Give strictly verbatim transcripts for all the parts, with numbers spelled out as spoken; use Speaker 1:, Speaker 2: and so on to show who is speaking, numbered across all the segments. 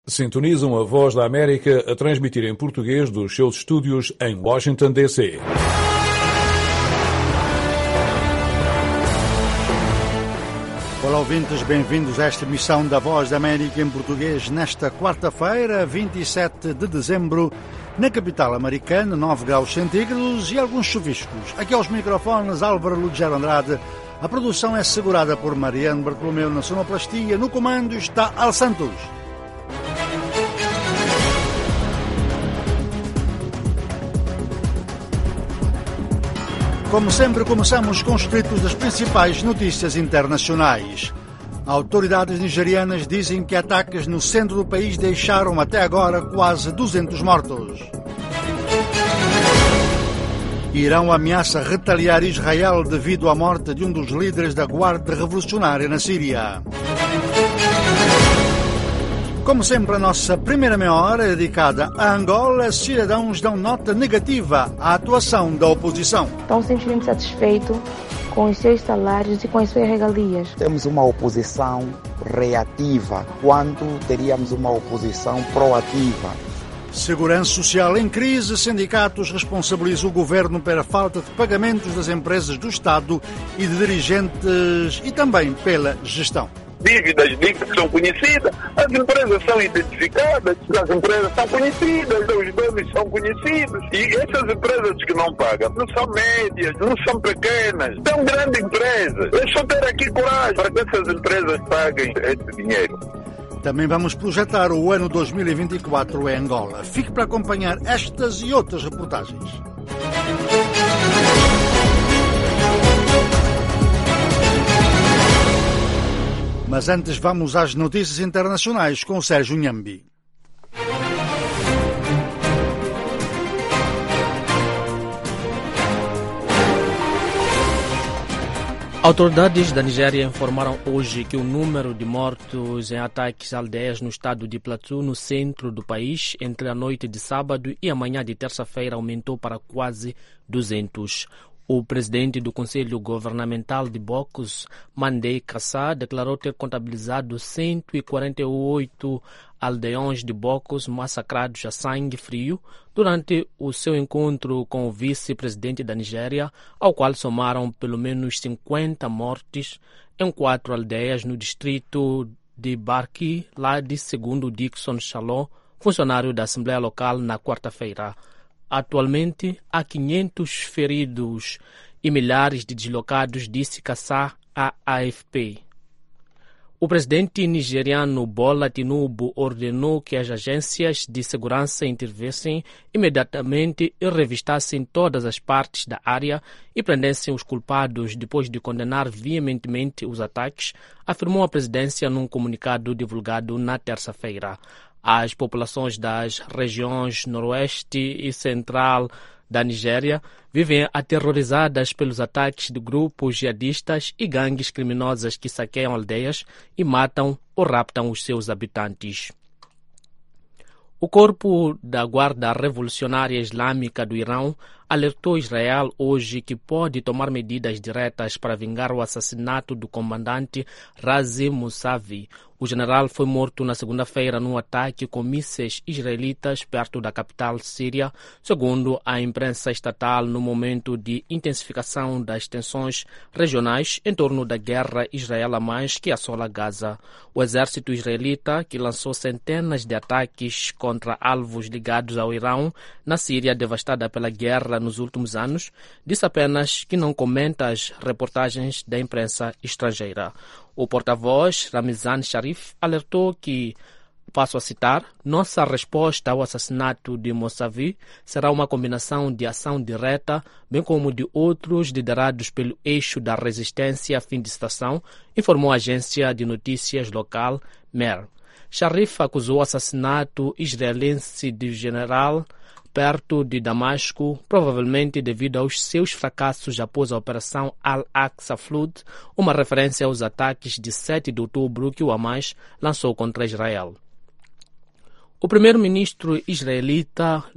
Speaker 1: Sintonizam a Voz da América a transmitir em português dos seus estúdios em Washington, D C
Speaker 2: Olá, ouvintes, bem-vindos a esta emissão da Voz da América em português nesta quarta-feira, vinte e sete de dezembro, na capital americana, nove graus centígrados e alguns chuviscos. Aqui aos microfones, Álvaro Lugero Andrade. A produção é segurada por Mariano Bartolomeu na sonoplastia. No comando está Al Santos. Como sempre, começamos com os títulos das principais notícias internacionais. Autoridades nigerianas dizem que ataques no centro do país deixaram até agora quase duzentos mortos. Irão ameaça retaliar Israel devido à morte de um dos líderes da Guarda Revolucionária na Síria. Como sempre, a nossa primeira meia hora é dedicada a Angola. Cidadãos dão nota negativa à atuação da oposição.
Speaker 3: Estão simplesmente satisfeitos com os seus salários e com as suas regalias.
Speaker 4: Temos uma oposição reativa, quando teríamos uma oposição proativa.
Speaker 2: Segurança Social em crise. Sindicatos responsabilizam o governo pela falta de pagamentos das empresas do Estado e de dirigentes e também pela gestão.
Speaker 5: Dívidas líquidas são conhecidas, as empresas são identificadas, as empresas são conhecidas, os donos são conhecidos. E essas empresas que não pagam não são médias, não são pequenas, são grandes empresas. É só ter aqui coragem para que essas empresas paguem esse dinheiro.
Speaker 2: Também vamos projetar o ano dois mil e vinte e quatro em Angola. Fique para acompanhar estas e outras reportagens. Mas antes vamos às notícias internacionais com o Sérgio Nhambi.
Speaker 6: Autoridades da Nigéria informaram hoje que o número de mortos em ataques a aldeias no estado de Plateau, no centro do país, entre a noite de sábado e a manhã de terça-feira, aumentou para quase duzentos. O presidente do Conselho Governamental de Bokos, Mandei Kassá, declarou ter contabilizado cento e quarenta e oito aldeões de Bokos massacrados a sangue frio durante o seu encontro com o vice-presidente da Nigéria, ao qual somaram pelo menos cinquenta mortes em quatro aldeias no distrito de Barki, lá de segundo Dixon Shalom, funcionário da Assembleia Local, na quarta-feira. Atualmente, há quinhentos feridos e milhares de deslocados, disse Kassá à A F P. O presidente nigeriano Bola Tinubu ordenou que as agências de segurança intervessem imediatamente e revistassem todas as partes da área e prendessem os culpados depois de condenar veementemente os ataques, afirmou a presidência num comunicado divulgado na terça-feira. As populações das regiões noroeste e central da Nigéria vivem aterrorizadas pelos ataques de grupos jihadistas e gangues criminosas que saqueiam aldeias e matam ou raptam os seus habitantes. O corpo da Guarda Revolucionária Islâmica do Irão alertou Israel hoje que pode tomar medidas diretas para vingar o assassinato do comandante Razi Mousavi. O general foi morto na segunda-feira num ataque com mísseis israelitas perto da capital síria, segundo a imprensa estatal, no momento de intensificação das tensões regionais em torno da guerra Israel-Hamas que assola Gaza. O exército israelita, que lançou centenas de ataques contra alvos ligados ao Irão na Síria devastada pela guerra nos últimos anos, disse apenas que não comenta as reportagens da imprensa estrangeira. O porta-voz, Ramizan Sharif, alertou que, passo a citar, nossa resposta ao assassinato de Mousavi será uma combinação de ação direta, bem como de outros liderados pelo eixo da resistência, fim de citação, informou a agência de notícias local Mer. Sharif acusou o assassinato israelense do general perto de Damasco, provavelmente devido aos seus fracassos após a Operação Al-Aqsa Flood, uma referência aos ataques de sete de outubro que o Hamas lançou contra Israel. O primeiro-ministro israelita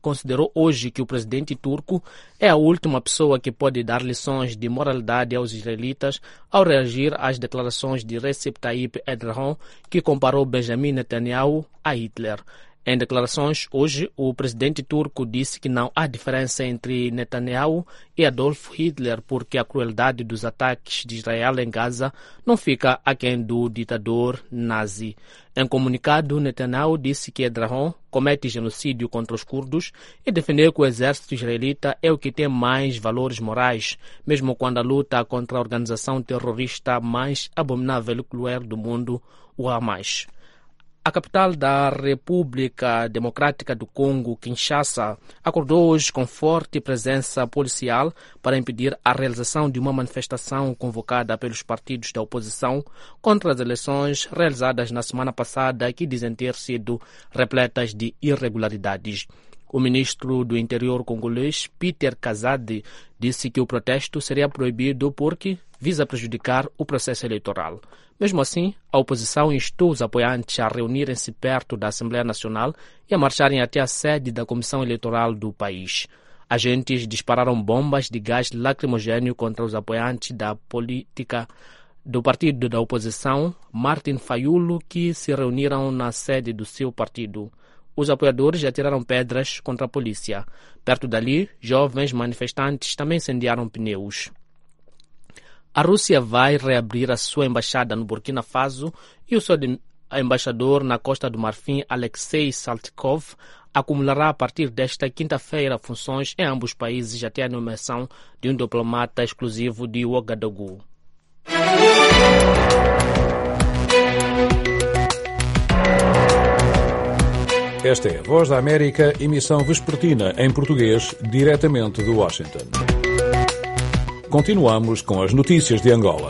Speaker 6: considerou hoje que o presidente turco é a última pessoa que pode dar lições de moralidade aos israelitas ao reagir às declarações de Recep Tayyip Erdogan, que comparou Benjamin Netanyahu a Hitler. Em declarações hoje, o presidente turco disse que não há diferença entre Netanyahu e Adolf Hitler porque a crueldade dos ataques de Israel em Gaza não fica aquém do ditador nazi. Em comunicado, Netanyahu disse que Erdogan comete genocídio contra os curdos e defendeu que o exército israelita é o que tem mais valores morais, mesmo quando a luta contra a organização terrorista mais abominável e cruel do mundo, o Hamas. A capital da República Democrática do Congo, Kinshasa, acordou hoje com forte presença policial para impedir a realização de uma manifestação convocada pelos partidos da oposição contra as eleições realizadas na semana passada, que dizem ter sido repletas de irregularidades. O ministro do Interior congolês, Peter Kazadi, disse que o protesto seria proibido porque visa prejudicar o processo eleitoral. Mesmo assim, a oposição instou os apoiantes a reunirem-se perto da Assembleia Nacional e a marcharem até a sede da Comissão Eleitoral do país. Agentes dispararam bombas de gás lacrimogêneo contra os apoiantes da política do partido da oposição, Martin Fayulu, que se reuniram na sede do seu partido. Os apoiadores atiraram pedras contra a polícia. Perto dali, jovens manifestantes também incendiaram pneus. A Rússia vai reabrir a sua embaixada no Burkina Faso e o seu embaixador na Costa do Marfim, Alexei Saltykov, acumulará a partir desta quinta-feira funções em ambos os países até a nomeação de um diplomata exclusivo de Ouagadougou.
Speaker 1: Esta é a Voz da América, emissão vespertina em português, diretamente de Washington. Continuamos com as notícias de Angola.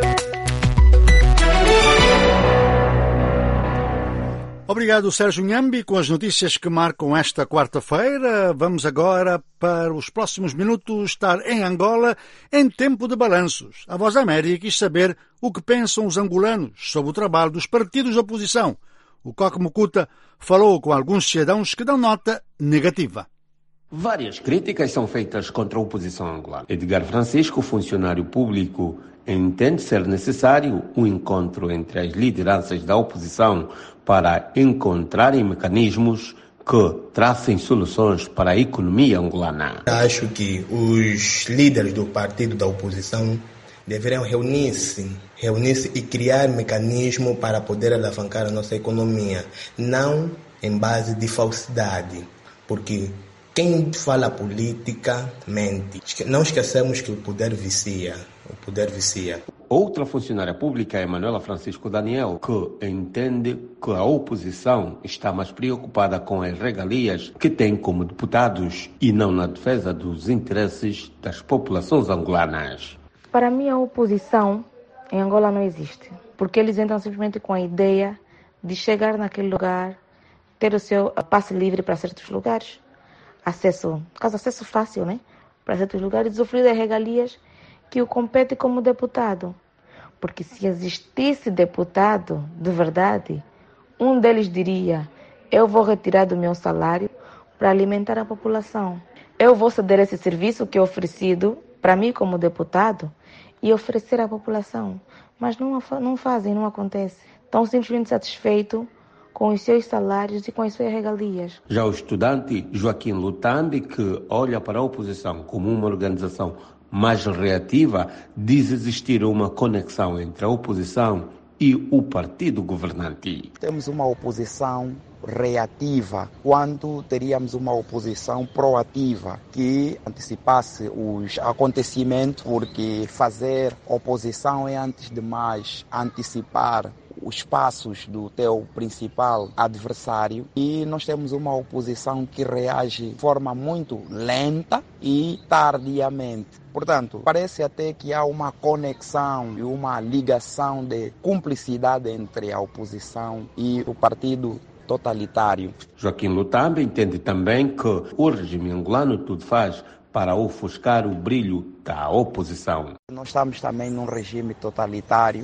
Speaker 2: Obrigado, Sérgio Nhambi, com as notícias que marcam esta quarta-feira. Vamos agora para os próximos minutos estar em Angola em tempo de balanços. A Voz da América quis saber o que pensam os angolanos sobre o trabalho dos partidos da oposição. O Coque Mucuta falou com alguns cidadãos que dão nota negativa.
Speaker 7: Várias críticas são feitas contra a oposição angolana. Edgar Francisco, funcionário público, entende ser necessário um encontro entre as lideranças da oposição para encontrarem mecanismos que tracem soluções para a economia angolana.
Speaker 8: Acho que os líderes do partido da oposição deveriam reunir-se, reunir-se e criar mecanismo para poder alavancar a nossa economia, não em base de falsidade, porque quem fala política mente. Não esquecemos que o poder vicia. O poder vicia.
Speaker 7: Outra funcionária pública, Emanuela Francisco Daniel, que entende que a oposição está mais preocupada com as regalias que tem como deputados e não na defesa dos interesses das populações angolanas.
Speaker 3: Para mim, a oposição em Angola não existe, porque eles entram simplesmente com a ideia de chegar naquele lugar, ter o seu passe livre para certos lugares, acesso, caso acesso fácil, né, para certos lugares, usufruir das regalias que o compete como deputado. Porque se existisse deputado de verdade, um deles diria: eu vou retirar do meu salário para alimentar a população. Eu vou ceder esse serviço que é oferecido para mim como deputado e oferecer à população. Mas não, não fazem, não acontece. Estão simplesmente satisfeitos com os seus salários e com as suas regalias.
Speaker 7: Já o estudante Joaquim Lutambi, que olha para a oposição como uma organização mais reativa, diz existir uma conexão entre a oposição e o partido governante.
Speaker 4: Temos uma oposição reativa, quando teríamos uma oposição proativa que antecipasse os acontecimentos, porque fazer oposição é, antes de mais, antecipar os passos do teu principal adversário, e nós temos uma oposição que reage de forma muito lenta e tardiamente. Portanto, parece até que há uma conexão e uma ligação de cumplicidade entre a oposição e o partido totalitário.
Speaker 7: Joaquim Lutambi entende também que o regime angolano tudo faz para ofuscar o brilho da oposição.
Speaker 4: Nós estamos também num regime totalitário,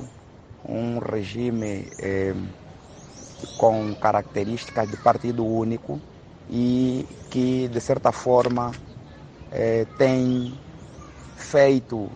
Speaker 4: um regime eh, com características de partido único, e que, de certa forma, eh, tem feito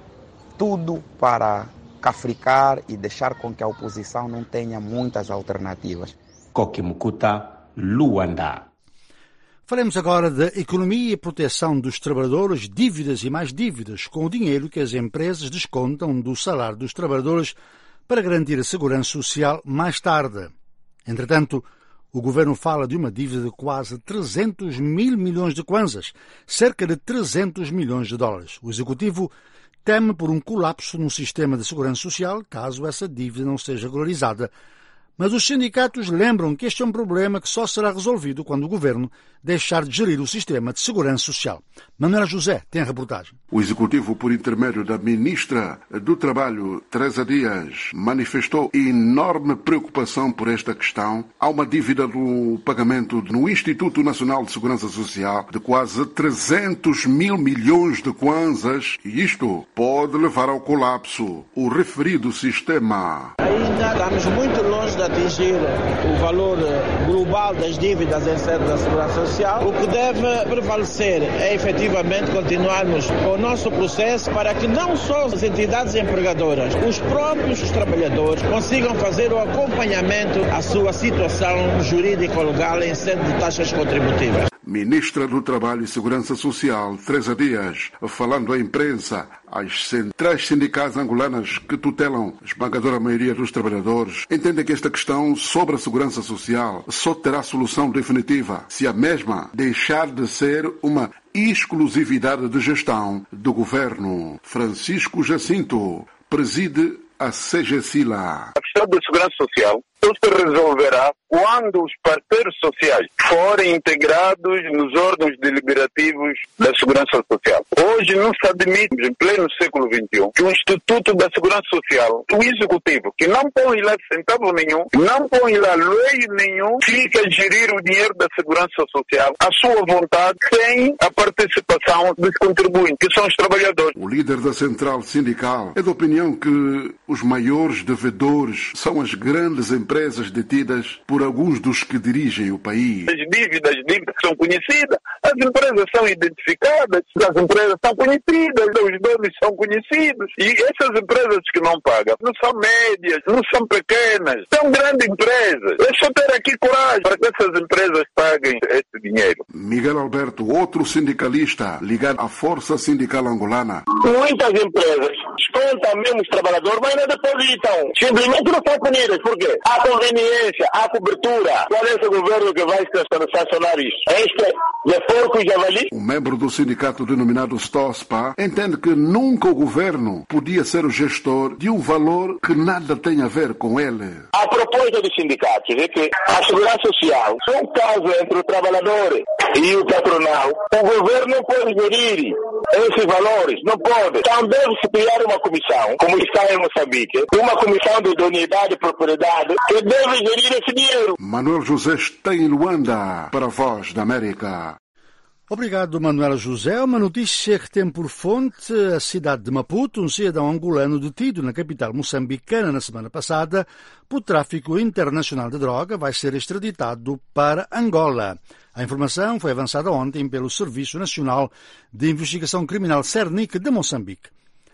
Speaker 4: tudo para cafricar e deixar com que a oposição não tenha muitas alternativas.
Speaker 7: Kokimukuta, Luanda.
Speaker 2: Falemos agora da economia e proteção dos trabalhadores, dívidas e mais dívidas, com o dinheiro que as empresas descontam do salário dos trabalhadores para garantir a segurança social mais tarde. Entretanto, o governo fala de uma dívida de quase trezentos mil milhões de kwanzas, cerca de trezentos milhões de dólares. O executivo teme por um colapso no sistema de segurança social caso essa dívida não seja regularizada. Mas os sindicatos lembram que este é um problema que só será resolvido quando o governo deixar de gerir o sistema de segurança social. Manuela José tem a reportagem.
Speaker 9: O Executivo, por intermédio da Ministra do Trabalho, Teresa Dias, manifestou enorme preocupação por esta questão. Há uma dívida no pagamento no Instituto Nacional de Segurança Social de quase trezentos mil milhões de kwanzas e isto pode levar ao colapso. O referido sistema.
Speaker 10: Ainda estamos muito longe de atingir o valor global das dívidas em sede da Segurança Social. O que deve prevalecer é efetivamente continuarmos com o nosso processo para que não só as entidades empregadoras, os próprios trabalhadores consigam fazer o acompanhamento à sua situação jurídico-legal em sede de taxas contributivas.
Speaker 9: Ministra do Trabalho e Segurança Social, Teresa Dias, falando à imprensa, as centrais sindicais angolanas que tutelam a esmagadora maioria dos trabalhadores entendem que esta questão sobre a segurança social só terá solução definitiva se a mesma deixar de ser uma exclusividade de gestão do governo. Francisco Jacinto preside a SEGESILA.
Speaker 5: A questão da segurança social só se resolverá quando os parceiros sociais forem integrados nos órgãos deliberativos da segurança social. Hoje não se admite, em pleno século vinte e um, que o Instituto da Segurança Social, o Executivo, que não põe lá centavo nenhum, não põe lá lei nenhum, fica a gerir o dinheiro da segurança social à sua vontade, sem a participação dos contribuintes, que são os trabalhadores.
Speaker 9: O líder da central sindical é da opinião que os maiores devedores são as grandes empresas detidas por alguns dos que dirigem o país.
Speaker 5: As dívidas, as dívidas são conhecidas, as empresas são identificadas, as empresas são conhecidas, os donos são conhecidos. E essas empresas que não pagam não são médias, não são pequenas, são grandes empresas. É só ter aqui coragem para que essas empresas paguem esse dinheiro.
Speaker 9: Miguel Alberto, outro sindicalista ligado à Força Sindical Angolana.
Speaker 11: Muitas empresas descontam mesmo os trabalhadores, mas não depositam. Simplesmente não são punidas. Por quê? Há conveniência, há cobertura. Qual é esse governo que vai sancionar isso? Este é porco e javali?
Speaker 9: O membro do sindicato denominado STOSPA entende que nunca o governo podia ser o gestor de um valor que nada tem a ver com ele.
Speaker 11: A proposta dos sindicatos é que a segurança social é um caso entre o trabalhador e o patronal. O governo não pode gerir esses valores, não pode. Então deve-se criar uma comissão, como está em Moçambique, uma comissão de idoneidade e propriedade que deve gerir esse dinheiro.
Speaker 9: Manuel José está em Luanda para a Voz da América.
Speaker 2: Obrigado, Manuela José. Uma notícia que tem por fonte a cidade de Maputo. Um cidadão angolano detido na capital moçambicana na semana passada por tráfico internacional de droga vai ser extraditado para Angola. A informação foi avançada ontem pelo Serviço Nacional de Investigação Criminal Cernic de Moçambique.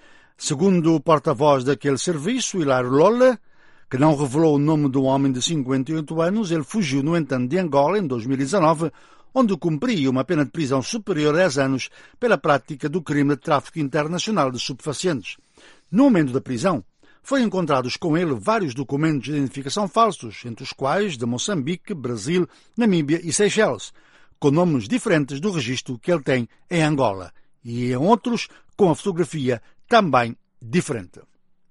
Speaker 2: Segundo o porta-voz daquele serviço, Hilário Lola, que não revelou o nome do homem de cinquenta e oito anos, ele fugiu, no entanto, de Angola em dois mil e dezanove, onde cumpria uma pena de prisão superior a dez anos pela prática do crime de tráfico internacional de estupefacientes. No momento da prisão, foram encontrados com ele vários documentos de identificação falsos, entre os quais de Moçambique, Brasil, Namíbia e Seychelles, com nomes diferentes do registro que ele tem em Angola, e em outros com a fotografia também diferente.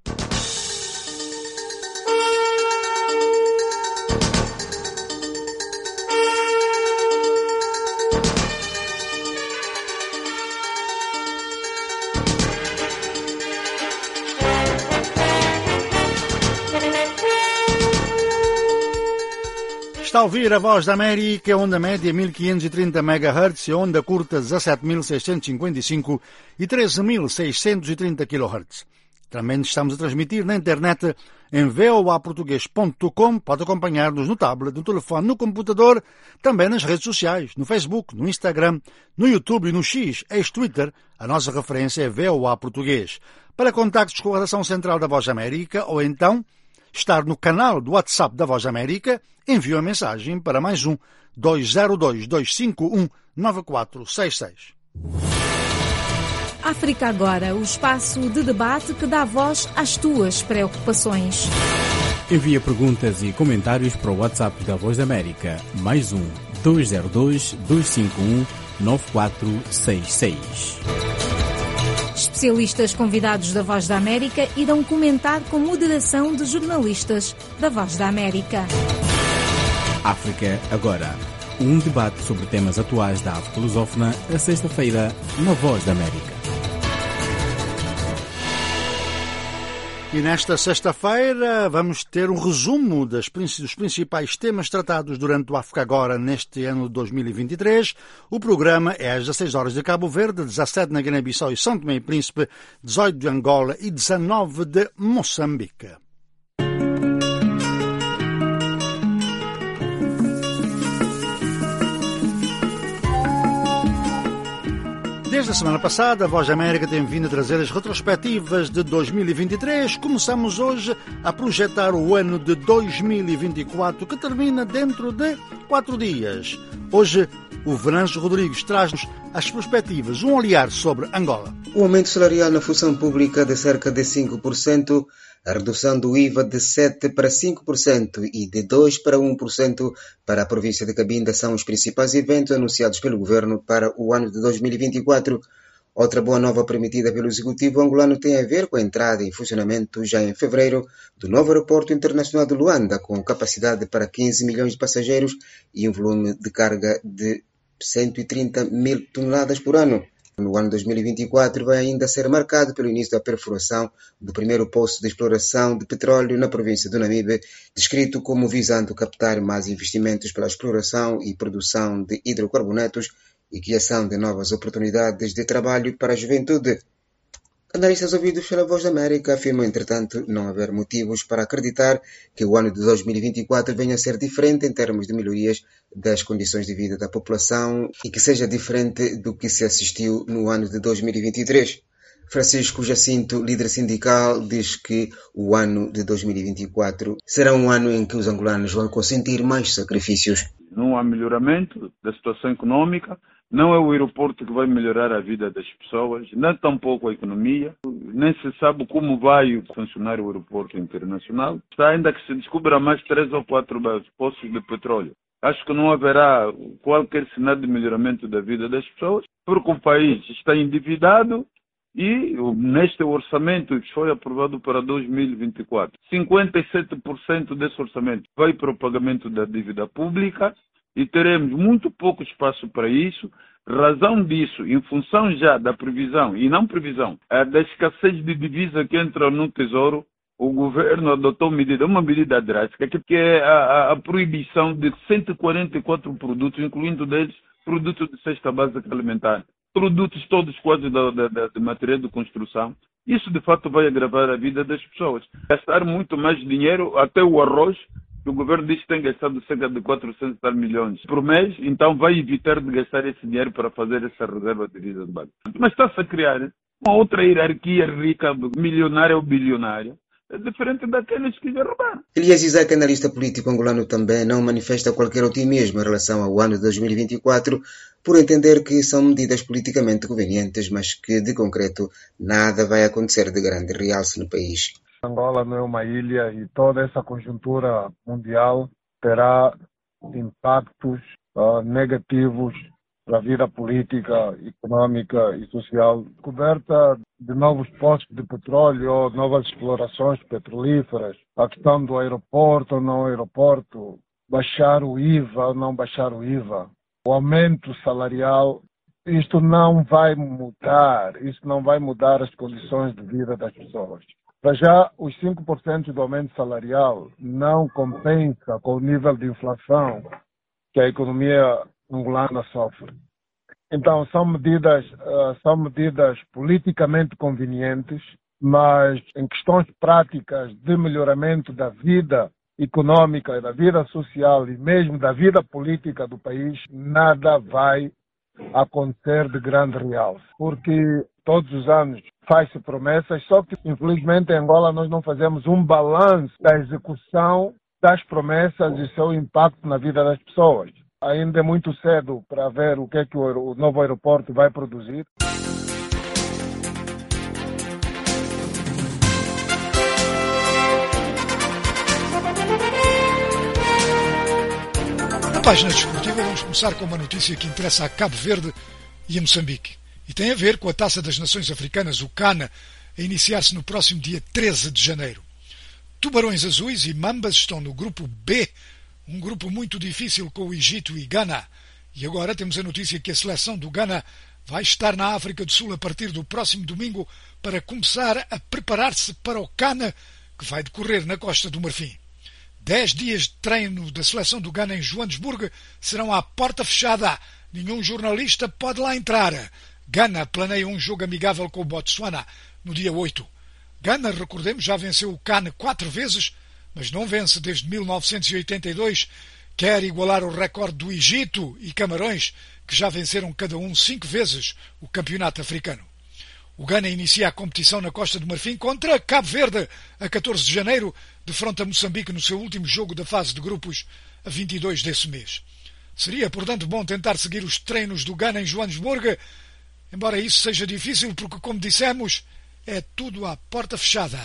Speaker 2: Está a ouvir a Voz da América, onda média mil quinhentos e trinta megahertz e onda curta dezassete mil seiscentos e cinquenta e cinco e treze mil seiscentos e trinta quilohertz. Também estamos a transmitir na internet em v o a português ponto com. Pode acompanhar-nos no tablet, no telefone, no computador, também nas redes sociais, no Facebook, no Instagram, no YouTube e no X, ex-Twitter. A nossa referência é V O A Português. Para contactos com a redação central da Voz da América ou então estar no canal do WhatsApp da Voz da América, envie uma mensagem para mais um dois zero dois, dois cinco um, nove quatro seis seis.
Speaker 12: África Agora, o espaço de debate que dá voz às tuas preocupações.
Speaker 13: Envia perguntas e comentários para o WhatsApp da Voz da América, mais um dois zero dois, dois cinco um, nove quatro seis seis.
Speaker 12: Especialistas convidados da Voz da América irão comentar com moderação de jornalistas da Voz da América.
Speaker 13: África Agora, um debate sobre temas atuais da África lusófona, a sexta-feira, na Voz da América.
Speaker 2: E nesta sexta-feira vamos ter um resumo das, dos principais temas tratados durante o África Agora neste ano de dois mil e vinte e três. O programa é às dezasseis horas de Cabo Verde, dezassete na Guiné-Bissau e São Tomé e Príncipe, dezoito de Angola e dezanove de Moçambique. Desde a semana passada, a Voz da América tem vindo a trazer as retrospectivas de dois mil e vinte e três. Começamos hoje a projetar o ano de dois mil e vinte e quatro, que termina dentro de quatro dias. Hoje, o Venâncio Rodrigues traz-nos as perspectivas, um olhar sobre Angola.
Speaker 14: O aumento salarial na função pública de cerca de cinco por cento, a redução do I V A de sete por cento para cinco por cento e de dois por cento para um por cento para a província de Cabinda são os principais eventos anunciados pelo governo para o ano de dois mil e vinte e quatro. Outra boa nova permitida pelo executivo angolano tem a ver com a entrada em funcionamento já em fevereiro do novo aeroporto internacional de Luanda, com capacidade para quinze milhões de passageiros e um volume de carga de cento e trinta mil toneladas por ano. No ano dois mil e vinte e quatro vai ainda ser marcado pelo início da perfuração do primeiro poço de exploração de petróleo na província do Namibe, descrito como visando captar mais investimentos pela exploração e produção de hidrocarbonetos e criação de novas oportunidades de trabalho para a juventude. Analistas ouvidos pela Voz da América afirmam, entretanto, não haver motivos para acreditar que o ano de dois mil e vinte e quatro venha a ser diferente em termos de melhorias das condições de vida da população e que seja diferente do que se assistiu no ano de dois mil e vinte e três. Francisco Jacinto, líder sindical, diz que o ano de dois mil e vinte e quatro será um ano em que os angolanos vão consentir mais sacrifícios.
Speaker 15: Não há melhoramento da situação econômica, não é o aeroporto que vai melhorar a vida das pessoas, nem tampouco a economia, nem se sabe como vai funcionar o aeroporto internacional. Está ainda que se descubra mais três ou quatro poços de petróleo. Acho que não haverá qualquer sinal de melhoramento da vida das pessoas, porque o país está endividado e neste orçamento que foi aprovado para dois mil e vinte e quatro, cinquenta e sete por cento desse orçamento vai para o pagamento da dívida pública e teremos muito pouco espaço para isso. Razão disso, em função já da previsão, e não previsão, da escassez de divisa que entra no Tesouro, o governo adotou medida, uma medida drástica, que é a, a proibição de cento e quarenta e quatro produtos, incluindo deles produtos de cesta básica alimentar, produtos todos quase da, da, da, de material de construção. Isso, de fato, vai agravar a vida das pessoas. Gastar muito mais dinheiro, até o arroz, que o governo diz que tem gastado cerca de quatrocentos e tal milhões por mês, então vai evitar de gastar esse dinheiro para fazer essa reserva de divisa de banco. Mas está-se a criar uma outra hierarquia rica, milionária ou bilionária, é diferente daqueles que já roubaram.
Speaker 14: Elias Isaac, analista político angolano, também não manifesta qualquer otimismo em relação ao ano de dois mil e vinte e quatro, por entender que são medidas politicamente convenientes, mas que, de concreto, nada vai acontecer de grande realce no país.
Speaker 16: Angola não é uma ilha e toda essa conjuntura mundial terá impactos uh, negativos para a vida política, econômica e social. Coberta de novos poços de petróleo, novas explorações petrolíferas, a questão do aeroporto ou não aeroporto, baixar o I V A ou não baixar o I V A, o aumento salarial, isto não vai mudar, isso não vai mudar as condições de vida das pessoas. Para já, os cinco por cento do aumento salarial não compensa com o nível de inflação que a economia angolana sofre. Então, são medidas, uh, são medidas politicamente convenientes, mas em questões práticas de melhoramento da vida econômica, da vida social e mesmo da vida política do país, nada vai acontecer de grande realce, porque todos os anos faz-se promessas, só que infelizmente em Angola nós não fazemos um balanço da execução das promessas e seu impacto na vida das pessoas. Ainda é muito cedo para ver o que é que o novo aeroporto vai produzir.
Speaker 17: Na página desportiva vamos começar com uma notícia que interessa a Cabo Verde e a Moçambique. E tem a ver com a Taça das Nações Africanas, o CAN, a iniciar-se no próximo dia treze de janeiro. Tubarões Azuis e Mambas estão no grupo B, um grupo muito difícil com o Egito e Gana. E agora temos a notícia que a seleção do Gana vai estar na África do Sul a partir do próximo domingo para começar a preparar-se para o CAN, que vai decorrer na Costa do Marfim. Dez dias de treino da seleção do Gana em Joanesburgo serão à porta fechada. Nenhum jornalista pode lá entrar. Gana planeia um jogo amigável com o Botsuana no dia oito. Gana, recordemos, já venceu o CAN quatro vezes, mas não vence desde mil novecentos e oitenta e dois. Quer igualar o recorde do Egito e Camarões, que já venceram cada um cinco vezes o campeonato africano. O Gana inicia a competição na Costa do Marfim contra Cabo Verde a catorze de janeiro, defronta Moçambique no seu último jogo da fase de grupos a vinte e dois desse mês. Seria, portanto, bom tentar seguir os treinos do Gana em Joanesburgo, embora isso seja difícil porque, como dissemos, é tudo à porta fechada.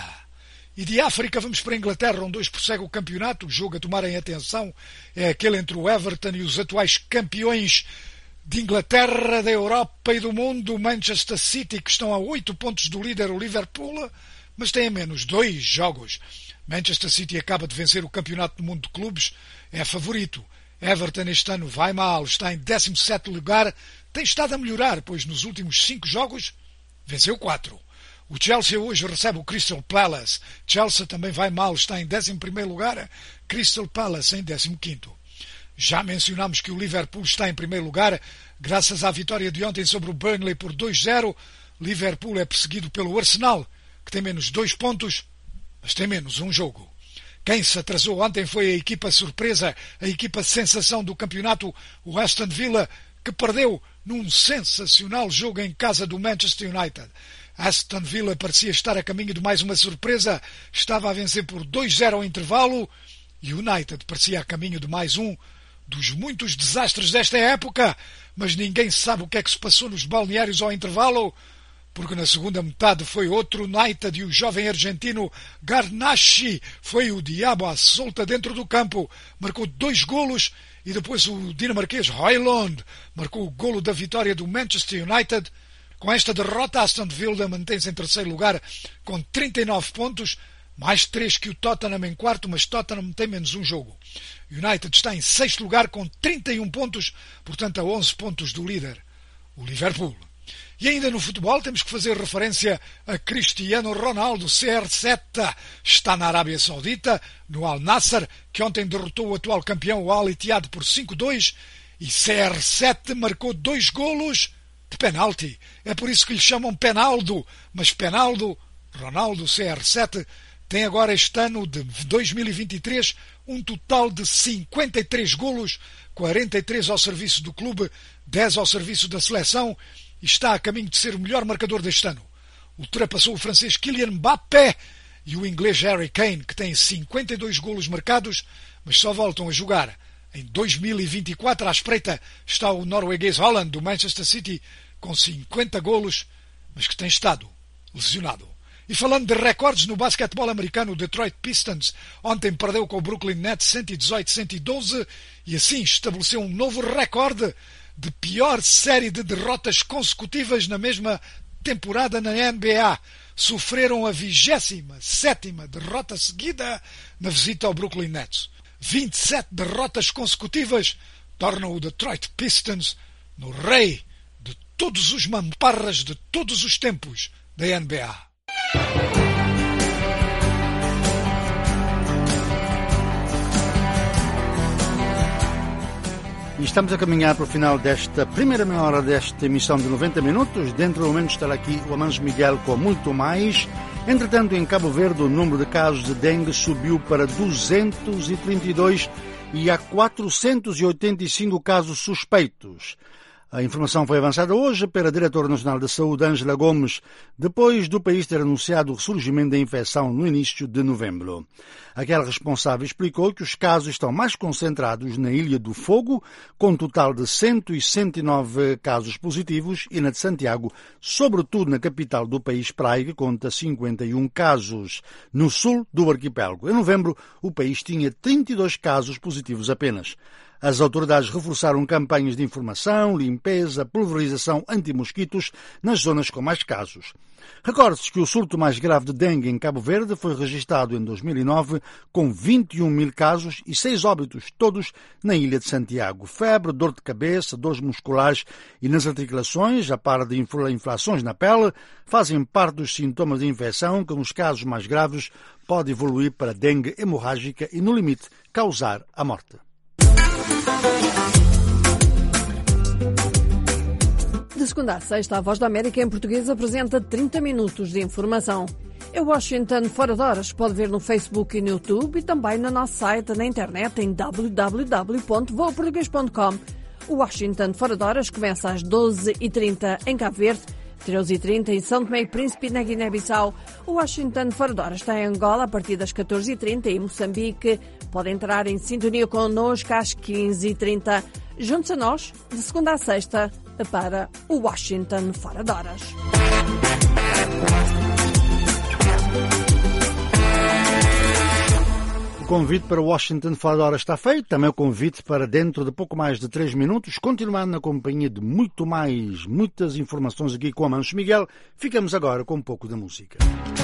Speaker 17: E de África vamos para a Inglaterra, onde hoje prossegue o campeonato. O jogo a tomar em atenção é aquele entre o Everton e os atuais campeões de Inglaterra, da Europa e do mundo, o Manchester City, que estão a oito pontos do líder, o Liverpool, mas têm menos dois jogos. Manchester City acaba de vencer o Campeonato do Mundo de Clubes, é favorito. Everton este ano vai mal, está em décimo sétimo lugar, tem estado a melhorar, pois nos últimos cinco jogos venceu quatro. O Chelsea hoje recebe o Crystal Palace. Chelsea também vai mal, está em décimo primeiro lugar, Crystal Palace em décimo quinto. Já mencionamos que o Liverpool está em primeiro lugar, graças à vitória de ontem sobre o Burnley por dois a zero. Liverpool é perseguido pelo Arsenal, que tem menos dois pontos, mas tem menos um jogo. Quem se atrasou ontem foi a equipa surpresa, a equipa sensação do campeonato, o Aston Villa, que perdeu num sensacional jogo em casa do Manchester United. Aston Villa parecia estar a caminho de mais uma surpresa, estava a vencer por dois a zero ao intervalo, e o United parecia a caminho de mais um dos muitos desastres desta época, mas ninguém sabe o que é que se passou nos balneários ao intervalo, porque na segunda metade foi outro United e o jovem argentino Garnacho foi o diabo à solta dentro do campo, marcou dois golos e depois o dinamarquês Højlund marcou o golo da vitória do Manchester United. Com esta derrota, Aston Villa mantém-se em terceiro lugar com trinta e nove pontos, mais três que o Tottenham em quarto, mas Tottenham tem menos um jogo. O United está em sexto lugar com trinta e um pontos, portanto a onze pontos do líder, o Liverpool. E ainda no futebol temos que fazer referência a Cristiano Ronaldo, C R sete, está na Arábia Saudita, no Al Nassr, que ontem derrotou o atual campeão, o Al Ittihad, por cinco a dois, e C R sete marcou dois golos de penalti. É por isso que lhe chamam Penaldo, mas Penaldo, Ronaldo C R sete, tem agora este ano de dois mil e vinte e três um total de cinquenta e três golos, quarenta e três ao serviço do clube, dez ao serviço da seleção, e está a caminho de ser o melhor marcador deste ano. Ultrapassou o francês Kylian Mbappé e o inglês Harry Kane, que tem cinquenta e dois golos marcados, mas só voltam a jogar. Em dois mil e vinte e quatro, à espreita, está o norueguês Haaland, do Manchester City, com cinquenta golos, mas que tem estado lesionado. E falando de recordes no basquetebol americano, o Detroit Pistons ontem perdeu com o Brooklyn Nets cento e dezoito a cento e doze e assim estabeleceu um novo recorde de pior série de derrotas consecutivas na mesma temporada na N B A. Sofreram a vigésima sétima derrota seguida na visita ao Brooklyn Nets. vinte e sete derrotas consecutivas tornam o Detroit Pistons no rei de todos os mamparras de todos os tempos da N B A.
Speaker 2: E estamos a caminhar para o final desta primeira meia hora desta emissão de noventa minutos. Dentro do momento estará aqui o Amanjo Miguel com muito mais. Entretanto, em Cabo Verde, o número de casos de dengue subiu para duzentos e trinta e dois e há quatrocentos e oitenta e cinco casos suspeitos. A informação foi avançada hoje pela Diretora Nacional da Saúde, Ângela Gomes, depois do país ter anunciado o ressurgimento da infecção no início de novembro. Aquela responsável explicou que os casos estão mais concentrados na Ilha do Fogo, com um total de cento e sessenta e nove casos positivos, e na de Santiago, sobretudo na capital do país, Praia, que conta cinquenta e um casos. No sul do arquipélago, em novembro, o país tinha trinta e dois casos positivos apenas. As autoridades reforçaram campanhas de informação, limpeza, pulverização anti-mosquitos nas zonas com mais casos. Recorde-se que o surto mais grave de dengue em Cabo Verde foi registrado em dois mil e nove, com vinte e um mil casos e seis óbitos, todos na Ilha de Santiago. Febre, dor de cabeça, dores musculares e nas articulações, a par de inflamações na pele, fazem parte dos sintomas de infecção que, nos casos mais graves, pode evoluir para dengue hemorrágica e, no limite, causar a morte.
Speaker 18: De segunda a sexta, a Voz da América em português apresenta trinta minutos de informação. É Washington Fora de Horas. Pode ver no Facebook e no YouTube e também no nosso site na internet em w w w ponto voa português ponto com. O Washington Fora de Horas começa às doze e trinta em Cabo Verde, treze e trinta em São Tomé e Príncipe, na Guiné-Bissau. O Washington Fora de Horas está em Angola a partir das catorze e trinta e em Moçambique. Pode entrar em sintonia connosco às quinze e trinta. Juntos a nós, de segunda a sexta, para o Washington Fora de Horas.
Speaker 2: O convite para Washington Fora de Horas está feito. Também o convite para, dentro de pouco mais de três minutos, continuar na companhia de muito mais, muitas informações aqui com a Mancho Miguel. Ficamos agora com um pouco de música.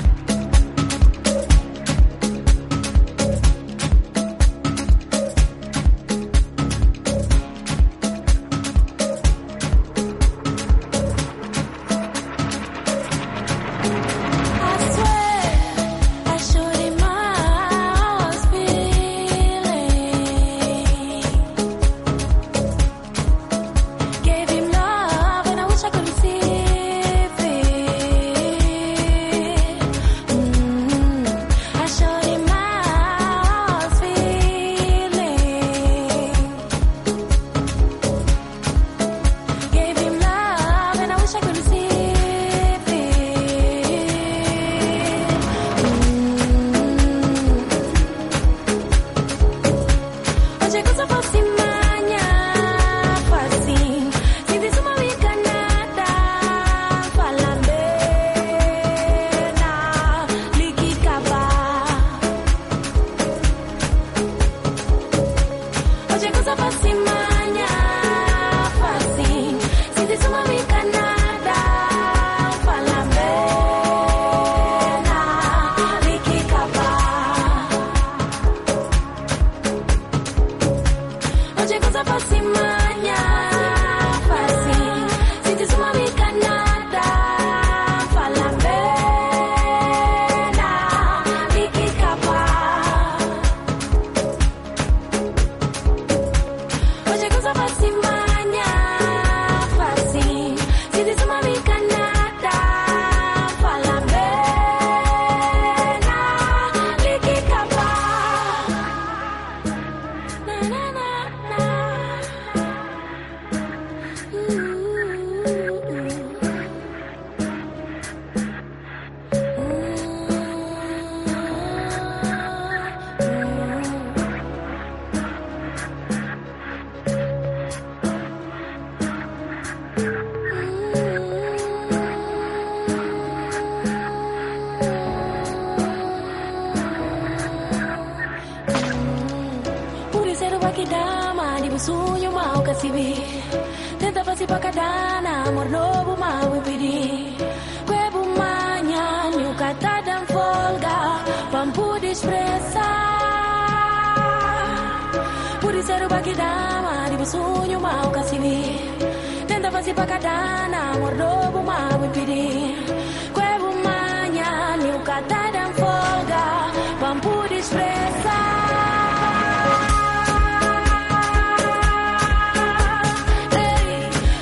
Speaker 19: sonho mau que se vi. Tenta fazer para cada amor novo mau e pedir. Quebo manhã, meu catada folga, pam pude expressar. Por isso era o baquidama, de sonho mau que se vi. Tenta fazer para cada amor novo mau e pedir. Quebo manhã, meu catada folga, pam pude expressar.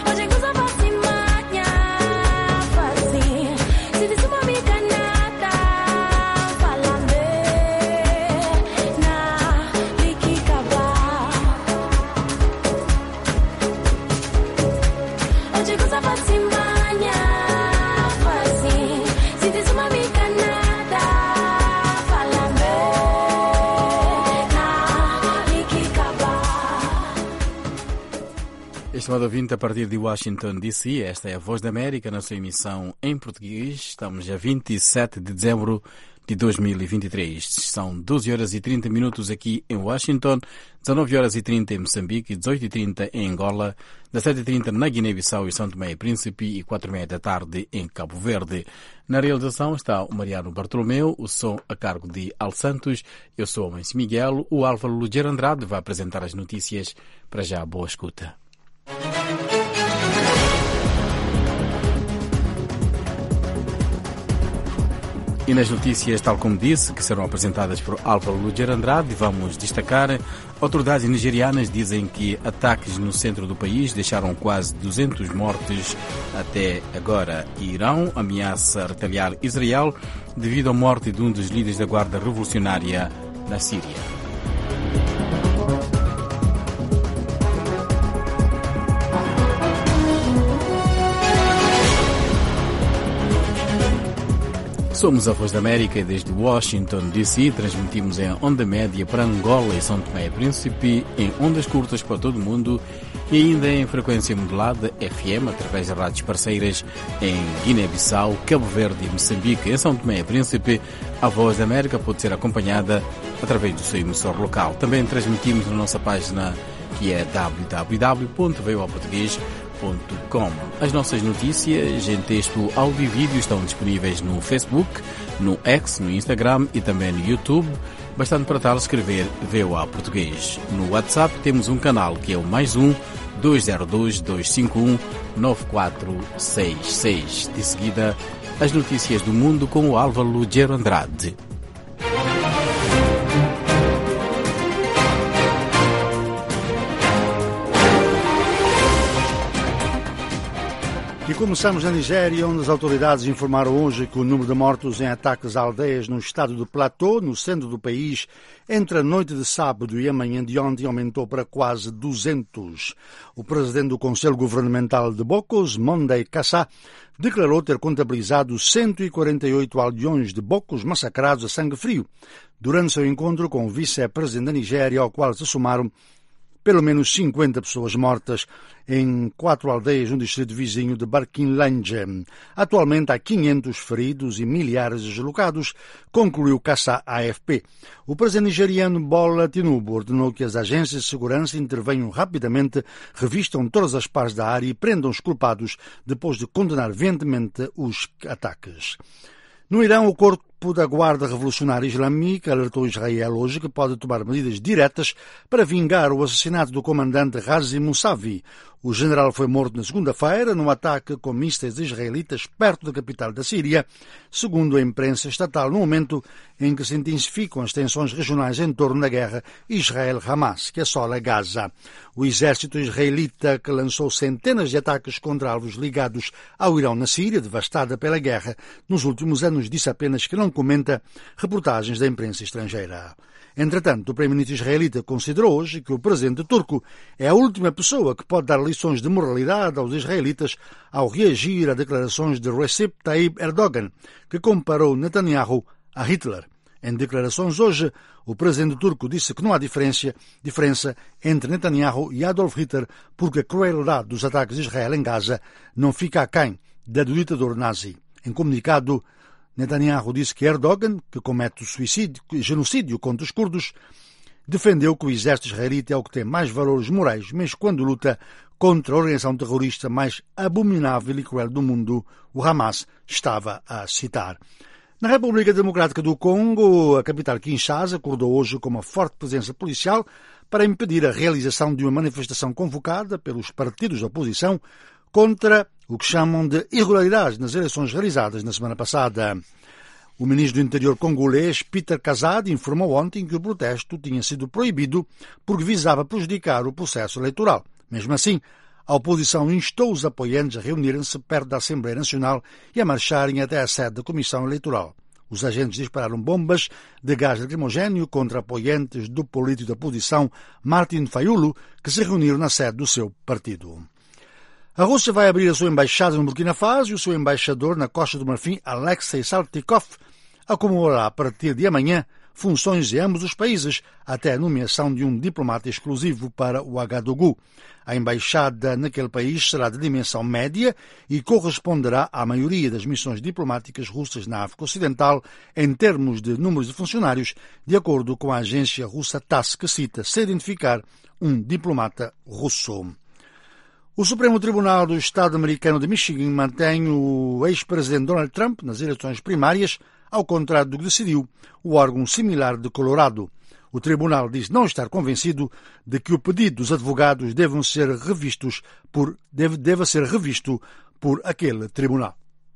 Speaker 19: Nada
Speaker 13: Estimado ouvinte, a partir de Washington, D C, esta é a Voz da América na sua emissão em português. Estamos a vinte e sete de dezembro de dois mil e vinte e três. São doze horas e trinta minutos aqui em Washington, dezanove horas e trinta em Moçambique, dezoito e trinta em Angola, dezessete e trinta na Guiné-Bissau e São Tomé e Príncipe e quatro e meia da tarde em Cabo Verde. Na realização está o Mariano Bartolomeu, o som a cargo de Al Santos. Eu sou o Mãe Miguel. O Álvaro Lugero Andrade vai apresentar as notícias. Para já, boa escuta. E nas notícias, tal como disse, que serão apresentadas por Álvaro Lugero Andrade, vamos destacar: autoridades nigerianas dizem que ataques no centro do país deixaram quase duzentos mortos até agora. E Irão ameaça retaliar Israel devido à morte de um dos líderes da Guarda Revolucionária na Síria. Somos a Voz da América e desde Washington, D C, transmitimos em onda média para Angola e São Tomé e Príncipe, em ondas curtas para todo o mundo e ainda em frequência modulada F M através de rádios parceiras em Guiné-Bissau, Cabo Verde e Moçambique. Em São Tomé e Príncipe, a Voz da América pode ser acompanhada através do seu emissor local. Também transmitimos na nossa página, que é w w w ponto voa português ponto com. As nossas notícias em texto, áudio e vídeo estão disponíveis no Facebook, no X, no Instagram e também no YouTube. Bastante para tal escrever V O A Português. No WhatsApp temos um canal que é o mais um dois zero dois, dois cinco um, nove quatro seis seis. De seguida, as notícias do mundo com o Álvaro Lugero Andrade.
Speaker 2: E começamos na Nigéria, onde as autoridades informaram hoje que o número de mortos em ataques a aldeias no estado do Plateau, no centro do país, entre a noite de sábado e a manhã de ontem aumentou para quase duzentos. O presidente do Conselho Governamental de Bokos, Monday Kassa, declarou ter contabilizado cento e quarenta e oito aldeões de Bokos massacrados a sangue frio, durante seu encontro com o vice-presidente da Nigéria, ao qual se somaram pelo menos cinquenta pessoas mortas em quatro aldeias no distrito vizinho de Barkinlanje. Atualmente há quinhentos feridos e milhares de deslocados, concluiu Kassa à A F P. O presidente nigeriano Bola Tinubu ordenou que as agências de segurança intervenham rapidamente, revistam todas as partes da área e prendam os culpados depois de condenar veementemente os ataques. No Irão, o corpo da Guarda Revolucionária Islâmica alertou Israel hoje que pode tomar medidas diretas para vingar o assassinato do comandante Razi Mousavi. O general foi morto na segunda-feira num ataque com mísseis israelitas perto da capital da Síria, segundo a imprensa estatal, no momento em que se intensificam as tensões regionais em torno da guerra Israel-Hamas, que assola Gaza. O exército israelita, que lançou centenas de ataques contra alvos ligados ao Irão na Síria, devastada pela guerra nos últimos anos, disse apenas que não comenta reportagens da imprensa estrangeira. Entretanto, o primeiro-ministro israelita considerou hoje que o presidente turco é a última pessoa que pode dar lições de moralidade aos israelitas ao reagir a declarações de Recep Tayyip Erdogan, que comparou Netanyahu a Hitler. Em declarações hoje, o presidente turco disse que não há diferença, diferença entre Netanyahu e Adolf Hitler, porque a crueldade dos ataques de Israel em Gaza não fica aquém da do ditador nazi. Em comunicado, Netanyahu disse que Erdogan, que comete o suicídio, genocídio contra os curdos, defendeu que o exército israelita é o que tem mais valores morais, mesmo quando luta contra a organização terrorista mais abominável e cruel do mundo, o Hamas, estava a citar. Na República Democrática do Congo, a capital Kinshasa acordou hoje com uma forte presença policial para impedir a realização de uma manifestação convocada pelos partidos da oposição contra o que chamam de irregularidades nas eleições realizadas na semana passada. O ministro do Interior congolês, Peter Kazadi, informou ontem que o protesto tinha sido proibido porque visava prejudicar o processo eleitoral. Mesmo assim, a oposição instou os apoiantes a reunirem-se perto da Assembleia Nacional e a marcharem até a sede da Comissão Eleitoral. Os agentes dispararam bombas de gás lacrimogéneo contra apoiantes do político da oposição, Martin Fayulu, que se reuniram na sede do seu partido. A Rússia vai abrir a sua embaixada no Burkina Faso e o seu embaixador na Costa do Marfim, Alexei Saltykov, acumulará a partir de amanhã funções em ambos os países, até a nomeação de um diplomata exclusivo para o Agadougou. A embaixada naquele país será de dimensão média e corresponderá à maioria das missões diplomáticas russas na África Ocidental em termos de números de funcionários, de acordo com a agência russa TASS, que cita sem identificar um diplomata russo. O Supremo Tribunal do Estado americano de Michigan mantém o ex-presidente Donald Trump nas eleições primárias, ao contrário do que decidiu o órgão similar de Colorado. O tribunal diz não estar convencido de que o pedido dos advogados deve ser revistos por, deve, deve ser revisto por aquele tribunal.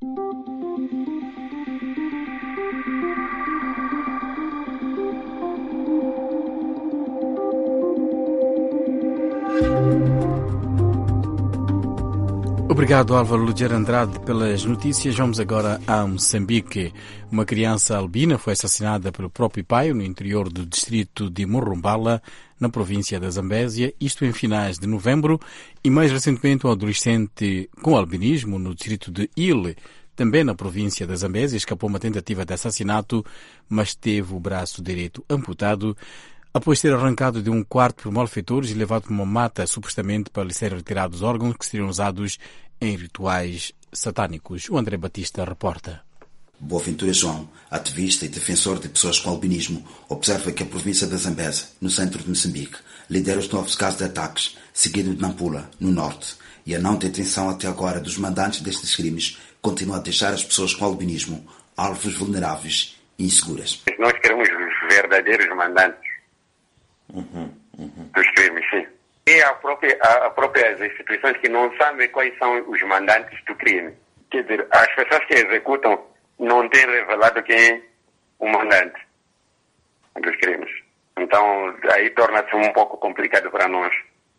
Speaker 13: Obrigado, Álvaro Luger Andrade, pelas notícias. Vamos agora a Moçambique. Uma criança albina foi assassinada pelo próprio pai no interior do distrito de Morumbala, na província da Zambésia, isto em finais de novembro, e mais recentemente um adolescente com albinismo no distrito de Ile, também na província da Zambésia, escapou uma tentativa de assassinato, mas teve o braço direito amputado após ter arrancado de um quarto por malfeitores e levado para uma mata, supostamente para lhe serem retirados órgãos que seriam usados em rituais satânicos. O André Batista reporta.
Speaker 20: Boaventura João, ativista e defensor de pessoas com albinismo, observa que a província da Zambésia, no centro de Moçambique, lidera os novos casos de ataques, seguido de Nampula, no norte, e a não detenção até agora dos mandantes destes crimes continua a deixar as pessoas com albinismo alvos vulneráveis e inseguras.
Speaker 21: Nós queremos os verdadeiros mandantes Uhum, uhum. dos crimes, sim. E a própria, a, a próprias instituições que não sabem quais são os mandantes do crime. Quer dizer, as pessoas que executam não têm revelado quem é o mandante dos crimes. Então, aí torna-se um pouco complicado para nós.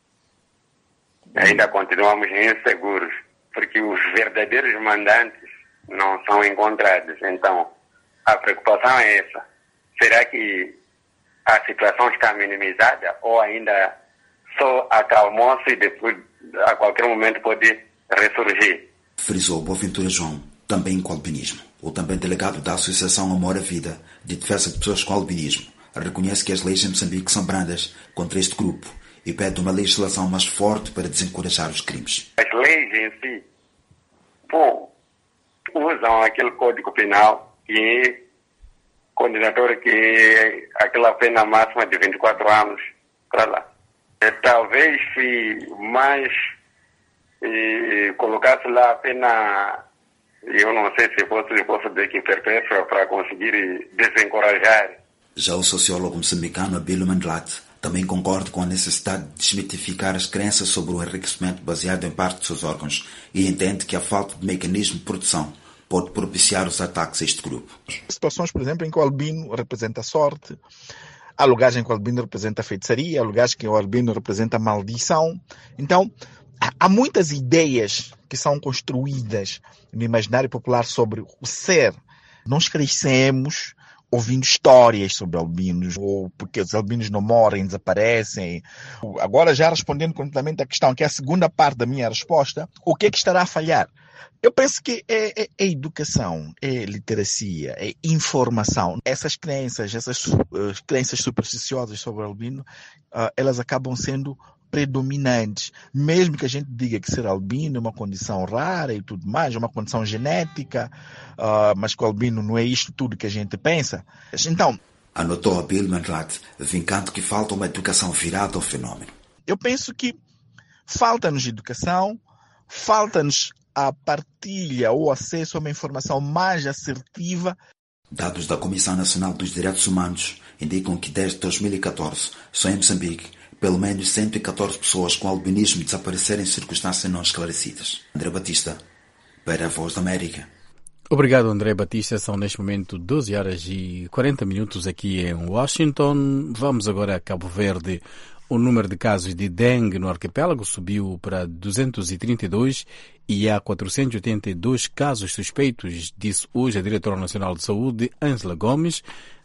Speaker 21: Ainda continuamos inseguros, porque os verdadeiros mandantes não são encontrados. Então, a preocupação é essa. Será que a situação está minimizada ou ainda só acalmou-se e depois a qualquer momento pode ressurgir?
Speaker 20: Frisou Boaventura João, também com albinismo. O também delegado da Associação Amor à Vida, de defesa de pessoas com albinismo, reconhece que as leis em Moçambique são brandas contra este grupo e pede uma legislação mais forte para desencorajar os crimes.
Speaker 21: As leis em si, bom, usam aquele Código Penal que é condenatório, que é aquela pena máxima de vinte e quatro anos para lá. É, talvez se mais e, colocasse lá a pena, eu não sei se fosse, eu posso dizer que perpétua, para conseguir desencorajar.
Speaker 20: Já o sociólogo moçambicano Abílio Mandlat também concorda com a necessidade de desmitificar as crenças sobre o enriquecimento baseado em parte dos seus órgãos e entende que a falta de mecanismo de proteção pode propiciar os ataques a este grupo.
Speaker 22: Situações, por exemplo, em que o albino representa sorte, há lugares em que o albino representa feitiçaria, há lugares em que o albino representa maldição. Então, há muitas ideias que são construídas no imaginário popular sobre o ser. Nós crescemos ouvindo histórias sobre albinos, ou porque os albinos não morrem, desaparecem. Agora, já respondendo completamente à questão, que é a segunda parte da minha resposta, o que é que estará a falhar? Eu penso que é, é, é educação, é literacia, é informação. Essas crenças, essas uh, crenças supersticiosas sobre o albino, uh, elas acabam sendo predominantes. Mesmo que a gente diga que ser albino é uma condição rara e tudo mais, é uma condição genética, uh, mas que o albino não é isto tudo que a gente pensa. Então,
Speaker 20: anotou Abílio Mandlat, vincando que falta uma educação virada ao fenômeno.
Speaker 22: Eu penso que falta-nos educação, falta-nos a partilha ou acesso a uma informação mais assertiva.
Speaker 20: Dados da Comissão Nacional dos Direitos Humanos indicam que desde dois mil e catorze, só em Moçambique, pelo menos cento e catorze pessoas com albinismo desapareceram em circunstâncias não esclarecidas. André Batista, para a Voz da América.
Speaker 13: Obrigado, André Batista. São neste momento doze horas e quarenta minutos aqui em Washington. Vamos agora a Cabo Verde. O número de casos de dengue no arquipélago subiu para duzentos e trinta e dois e há quatrocentos e oitenta e dois casos suspeitos, disse hoje a Diretora Nacional de Saúde, Ângela Gomes,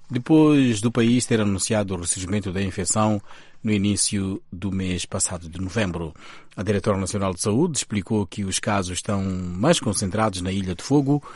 Speaker 13: depois do país ter anunciado o ressurgimento da infecção no início do mês passado de novembro. A Diretora Nacional de Saúde explicou que os casos estão mais concentrados na Ilha de Fogo,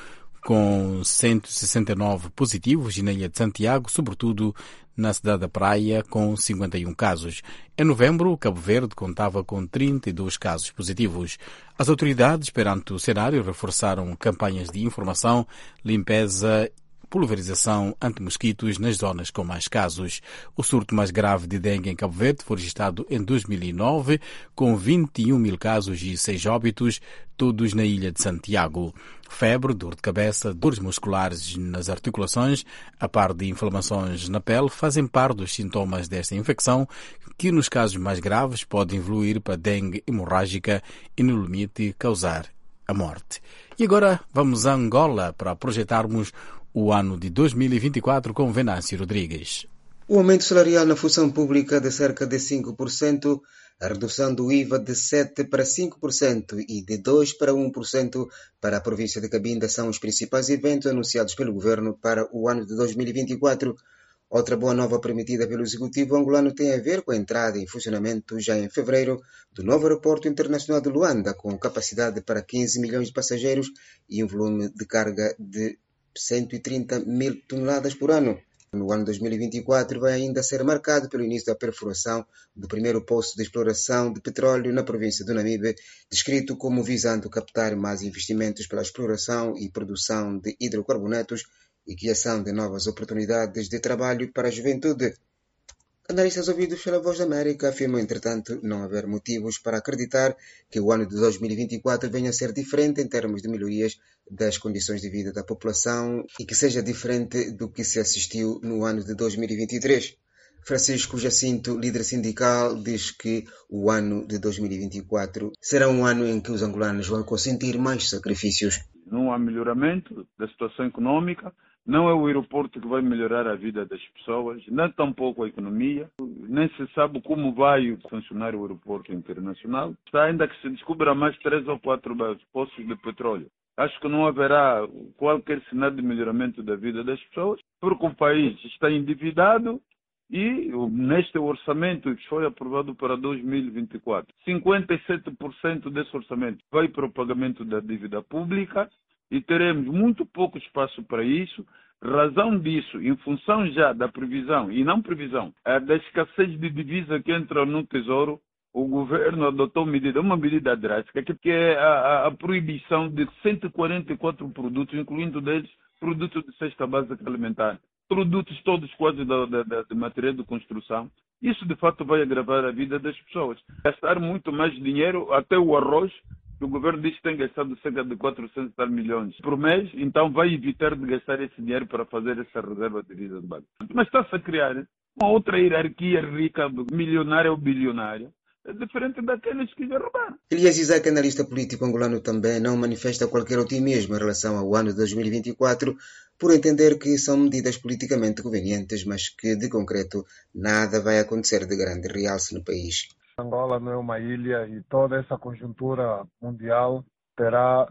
Speaker 13: com cento e sessenta e nove positivos e na Ilha de Santiago, sobretudo na cidade da Praia, com cinquenta e um casos. Em novembro, Cabo Verde contava com trinta e dois casos positivos. As autoridades, perante o cenário, reforçaram campanhas de informação, limpeza e pulverização anti-mosquitos nas zonas com mais casos. O surto mais grave de dengue em Cabo Verde foi registrado em dois mil e nove, com vinte e um mil casos e seis óbitos, todos na Ilha de Santiago. Febre, dor de cabeça, dores musculares nas articulações, a par de inflamações na pele, fazem parte dos sintomas desta infecção, que nos casos mais graves pode evoluir para dengue hemorrágica e, no limite, causar a morte. E agora vamos a Angola para projetarmos o ano de dois mil e vinte e quatro com Venâncio Rodrigues.
Speaker 14: O aumento salarial na função pública de cerca de cinco por cento, a redução do I V A de sete por cento para cinco por cento e de dois por cento para um por cento para a província de Cabinda são os principais eventos anunciados pelo governo para o ano de dois mil e vinte e quatro. Outra boa nova permitida pelo Executivo angolano tem a ver com a entrada em funcionamento já em fevereiro do novo aeroporto internacional de Luanda, com capacidade para quinze milhões de passageiros e um volume de carga de cento e trinta mil toneladas por ano. No ano dois mil e vinte e quatro vai ainda ser marcado pelo início da perfuração do primeiro poço de exploração de petróleo na província do Namibe, descrito como visando captar mais investimentos pela exploração e produção de hidrocarbonetos e criação de novas oportunidades de trabalho para a juventude. Analistas ouvidos pela Voz da América afirmam, entretanto, não haver motivos para acreditar que o ano de dois mil e vinte e quatro venha a ser diferente em termos de melhorias das condições de vida da população e que seja diferente do que se assistiu no ano de dois mil e vinte e três. Francisco Jacinto, líder sindical, diz que o ano de dois mil e vinte e quatro será um ano em que os angolanos vão consentir mais sacrifícios.
Speaker 15: Não há melhoramento da situação econômica. Não é o aeroporto que vai melhorar a vida das pessoas, nem tampouco a economia, nem se sabe como vai funcionar o aeroporto internacional. Está ainda que se descubra mais três ou quatro poços de petróleo. Acho que não haverá qualquer sinal de melhoramento da vida das pessoas, porque o país está endividado e neste orçamento que foi aprovado para dois mil e vinte e quatro, cinquenta e sete por cento desse orçamento vai para o pagamento da dívida pública, e teremos muito pouco espaço para isso. Razão disso, em função já da previsão, e não previsão, da escassez de divisa que entra no Tesouro, o governo adotou medida, uma medida drástica, que é a, a proibição de cento e quarenta e quatro produtos, incluindo deles produtos de cesta básica alimentar, produtos todos quase da, da, da, de matéria de construção. Isso, de fato, vai agravar a vida das pessoas. Gastar muito mais dinheiro, até o arroz, o governo diz que tem gastado cerca de quatrocentos milhões por mês, então vai evitar de gastar esse dinheiro para fazer essa reserva de vida de banco. Mas está-se a criar uma outra hierarquia rica, milionária ou bilionária, diferente daqueles que já roubaram.
Speaker 14: Elias Isaac, analista político angolano, também não manifesta qualquer otimismo em relação ao ano de dois mil e vinte e quatro, por entender que são medidas politicamente convenientes, mas que, de concreto, nada vai acontecer de grande realce no país.
Speaker 16: Angola não é uma ilha e toda essa conjuntura mundial terá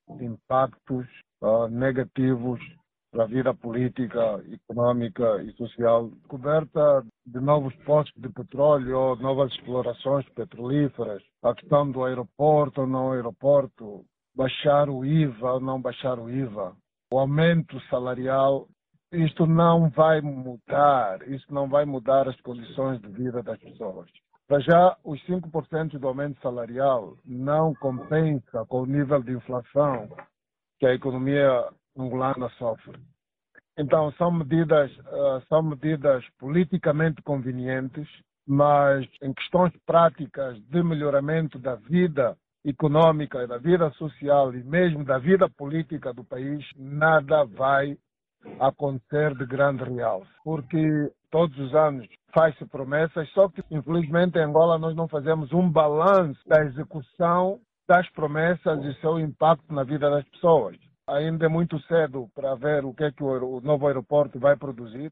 Speaker 16: impactos uh, negativos para a vida política, econômica e social. Coberta de novos postos de petróleo, novas explorações petrolíferas, a questão do aeroporto ou não aeroporto, baixar o I V A ou não baixar o I V A, o aumento salarial, isto não vai mudar, isto não vai mudar as condições de vida das pessoas. Para já, os cinco por cento do aumento salarial não compensa com o nível de inflação que a economia angolana sofre. Então, são medidas, uh, são medidas politicamente convenientes, mas em questões práticas de melhoramento da vida econômica, da vida social e mesmo da vida política do país, nada vai acontecer de grande realce, porque todos os anos faz-se promessas, só que infelizmente em Angola nós não fazemos um balanço da execução das promessas e seu impacto na vida das pessoas. Ainda é muito cedo para ver o que é que o novo aeroporto vai produzir.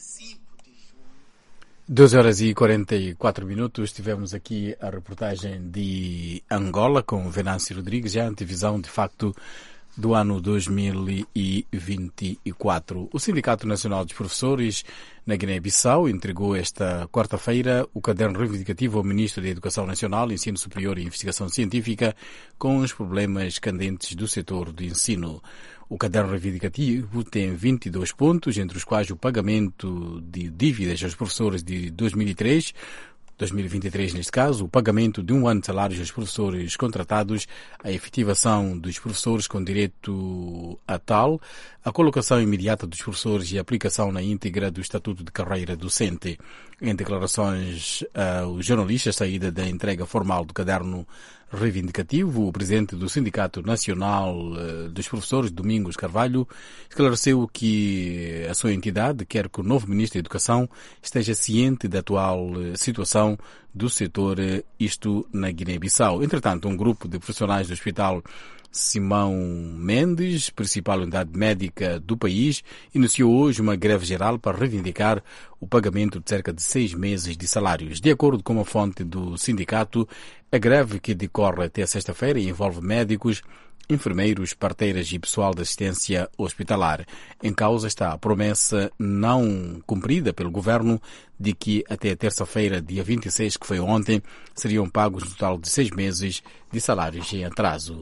Speaker 13: doze horas e quarenta e quatro minutos, tivemos aqui a reportagem de Angola com Venâncio Rodrigues, já a antevisão de facto do ano dois mil e vinte e quatro. O Sindicato Nacional dos Professores na Guiné-Bissau entregou esta quarta-feira o caderno reivindicativo ao Ministro da Educação Nacional, Ensino Superior e Investigação Científica com os problemas candentes do setor do ensino. O caderno reivindicativo tem vinte e dois pontos, entre os quais o pagamento de dívidas aos professores de dois mil e três, dois mil e vinte e três neste caso, o pagamento de um ano de salários aos professores contratados, a efetivação dos professores com direito a tal, a colocação imediata dos professores e a aplicação na íntegra do Estatuto de Carreira Docente. Em declarações aos jornalistas, saída da entrega formal do caderno reivindicativo, o presidente do Sindicato Nacional dos Professores, Domingos Carvalho, esclareceu que a sua entidade quer que o novo Ministro da Educação esteja ciente da atual situação do setor, isto na Guiné-Bissau. Entretanto, um grupo de profissionais do Hospital Simão Mendes, principal unidade médica do país, iniciou hoje uma greve geral para reivindicar o pagamento de cerca de seis meses de salários. De acordo com uma fonte do sindicato, a greve, que decorre até sexta-feira, envolve médicos, enfermeiros, parteiras e pessoal de assistência hospitalar. Em causa está a promessa não cumprida pelo governo de que até terça-feira, dia vinte e seis, que foi ontem, seriam pagos um total de seis meses de salários em atraso.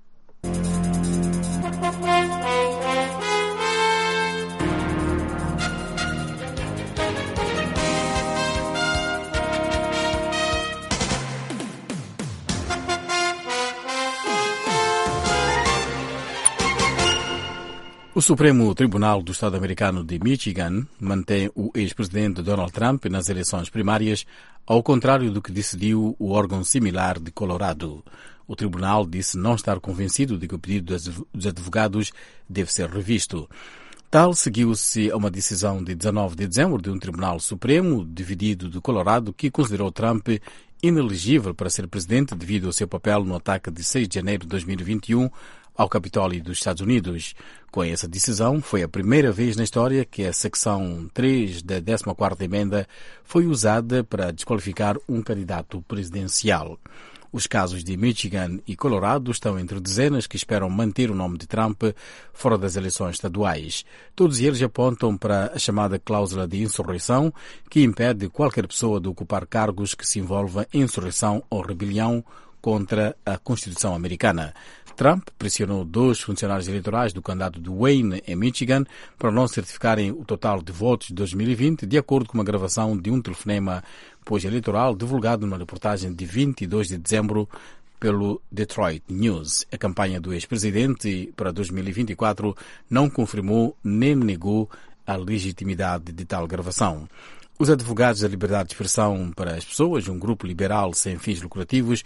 Speaker 13: O Supremo Tribunal do Estado americano de Michigan mantém o ex-presidente Donald Trump nas eleições primárias, ao contrário do que decidiu o órgão similar de Colorado. O tribunal disse não estar convencido de que o pedido dos advogados deve ser revisto. Tal seguiu-se a uma decisão de dezenove de dezembro de um Tribunal Supremo dividido de Colorado que considerou Trump inelegível para ser presidente devido ao seu papel no ataque de seis de janeiro de dois mil e vinte e um ao Capitólio dos Estados Unidos. Com essa decisão, foi a primeira vez na história que a secção três da décima quarta emenda foi usada para desqualificar um candidato presidencial. Os casos de Michigan e Colorado estão entre dezenas que esperam manter o nome de Trump fora das eleições estaduais. Todos eles apontam para a chamada cláusula de insurreição, que impede qualquer pessoa de ocupar cargos que se envolvam em insurreição ou rebelião contra a Constituição americana. Trump pressionou dois funcionários eleitorais do condado de Wayne, em Michigan, para não certificarem o total de votos de dois mil e vinte, de acordo com uma gravação de um telefonema pós-eleitoral divulgado numa reportagem de vinte e dois de dezembro pelo Detroit News. A campanha do ex-presidente para dois mil e vinte e quatro não confirmou nem negou a legitimidade de tal gravação. Os advogados da liberdade de expressão para as pessoas, um grupo liberal sem fins lucrativos,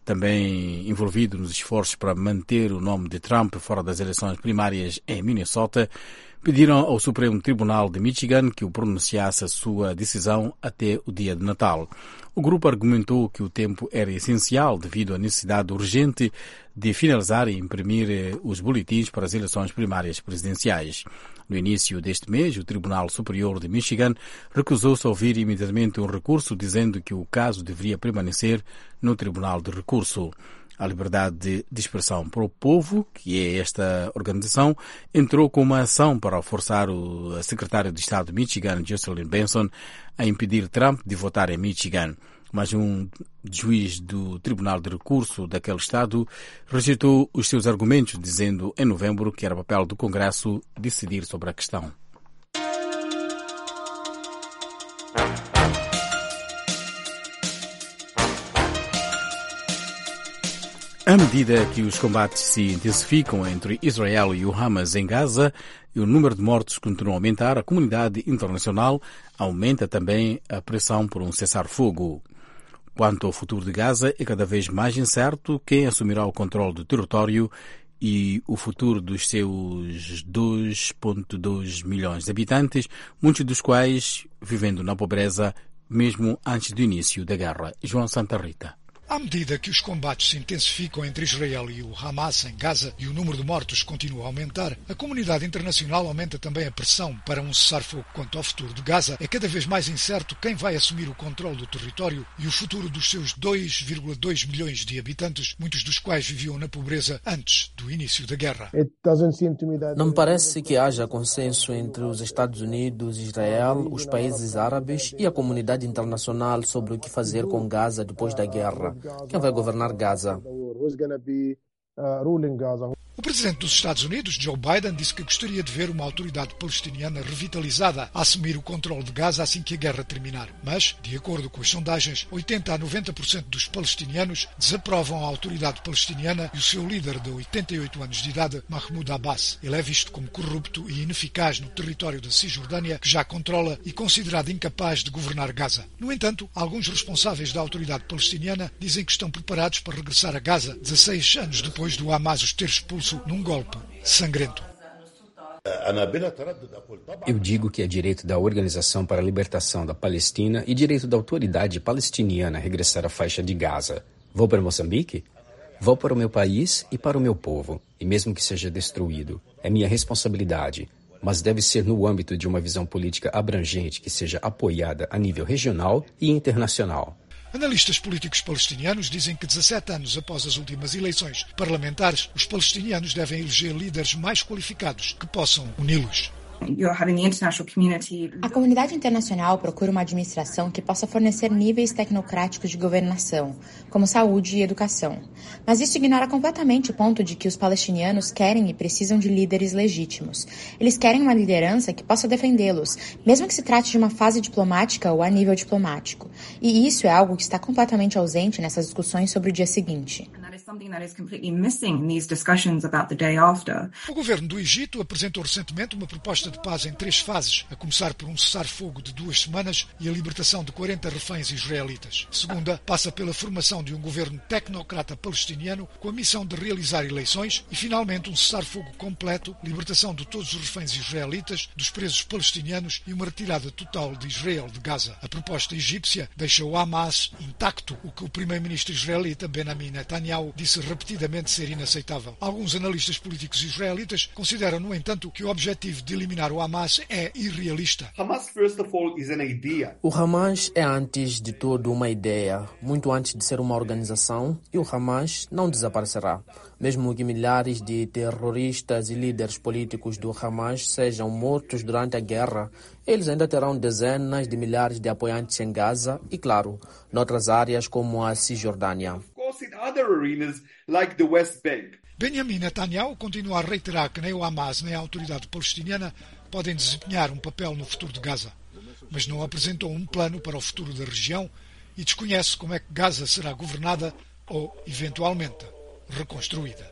Speaker 13: também envolvido nos esforços para manter o nome de Trump fora das eleições primárias em Minnesota, pediram ao Supremo Tribunal de Michigan que o pronunciasse a sua decisão até o dia de Natal. O grupo argumentou que o tempo era essencial devido à necessidade urgente de finalizar e imprimir os boletins para as eleições primárias presidenciais. No início deste mês, o Tribunal Superior de Michigan recusou-se a ouvir imediatamente um recurso, dizendo que o caso deveria permanecer no Tribunal de Recurso. A Liberdade de Expressão para o Povo, que é esta organização, entrou com uma ação para forçar o secretário de Estado de Michigan, Jocelyn Benson, a impedir Trump de votar em Michigan. Mas um juiz do Tribunal de Recurso daquele estado rejeitou os seus argumentos, dizendo em novembro que era papel do Congresso decidir sobre a questão. À medida que os combates se intensificam entre Israel e o Hamas em Gaza e o número de mortos continua a aumentar, a comunidade internacional aumenta também a pressão por um cessar-fogo. Quanto ao futuro de Gaza, é cada vez mais incerto quem assumirá o controle do território e o futuro dos seus dois vírgula dois milhões de habitantes, muitos dos quais vivendo na pobreza mesmo antes do início da guerra. João Santa Rita.
Speaker 17: À medida que os combates se intensificam entre Israel e o Hamas em Gaza e o número de mortos continua a aumentar, a comunidade internacional aumenta também a pressão para um cessar-fogo. Quanto ao futuro de Gaza, é cada vez mais incerto quem vai assumir o controle do território e o futuro dos seus dois vírgula dois milhões de habitantes, muitos dos quais viviam na pobreza antes do início da guerra.
Speaker 1: Não me parece que haja consenso entre os Estados Unidos, Israel, os países árabes e a comunidade internacional sobre o que fazer com Gaza depois da guerra. Quem vai governar Gaza?
Speaker 17: O presidente dos Estados Unidos, Joe Biden, disse que gostaria de ver uma autoridade palestiniana revitalizada a assumir o controle de Gaza assim que a guerra terminar. Mas, de acordo com as sondagens, oitenta a noventa por cento dos palestinianos desaprovam a autoridade palestiniana e o seu líder de oitenta e oito anos de idade, Mahmoud Abbas. Ele é visto como corrupto e ineficaz no território da Cisjordânia, que já controla, e considerado incapaz de governar Gaza. No entanto, alguns responsáveis da autoridade palestiniana dizem que estão preparados para regressar a Gaza, dezesseis anos depois do Hamas os ter expulso num golpe sangrento.
Speaker 6: Eu digo que é direito da Organização para a Libertação da Palestina e direito da autoridade palestiniana regressar à faixa de Gaza. Vou para Moçambique? Vou para o meu país e para o meu povo, e mesmo que seja destruído, é minha responsabilidade, mas deve ser no âmbito de uma visão política abrangente que seja apoiada a nível regional e internacional.
Speaker 17: Analistas políticos palestinianos dizem que dezassete anos após as últimas eleições parlamentares, os palestinianos devem eleger líderes mais qualificados que possam uni-los.
Speaker 23: A comunidade internacional procura uma administração que possa fornecer níveis tecnocráticos de governação, como saúde e educação. Mas isso ignora completamente o ponto de que os palestinianos querem e precisam de líderes legítimos. Eles querem uma liderança que possa defendê-los, mesmo que se trate de uma fase diplomática ou a nível diplomático. E isso é algo que está completamente ausente nessas discussões sobre o dia seguinte.
Speaker 17: O governo do Egito apresentou recentemente uma proposta de paz em três fases, a começar por um cessar-fogo de duas semanas e a libertação de quarenta reféns israelitas. A segunda passa pela formação de um governo tecnocrata palestiniano com a missão de realizar eleições e, finalmente, um cessar-fogo completo, libertação de todos os reféns israelitas, dos presos palestinianos e uma retirada total de Israel de Gaza. A proposta egípcia deixa o Hamas intacto, o que o primeiro-ministro israelita Benjamin Netanyahu disse repetidamente ser inaceitável. Alguns analistas políticos israelitas consideram, no entanto, que o objetivo de eliminar o Hamas é irrealista.
Speaker 1: O Hamas é, antes de tudo, uma ideia, muito antes de ser uma organização, e o Hamas não desaparecerá. Mesmo que milhares de terroristas e líderes políticos do Hamas sejam mortos durante a guerra, eles ainda terão dezenas de milhares de apoiantes em Gaza e, claro, noutras áreas como a Cisjordânia.
Speaker 17: Benjamin Netanyahu continua a reiterar que nem o Hamas nem a autoridade palestiniana podem desempenhar um papel no futuro de Gaza, mas não apresentou um plano para o futuro da região e desconhece como é que Gaza será governada ou, eventualmente, reconstruída.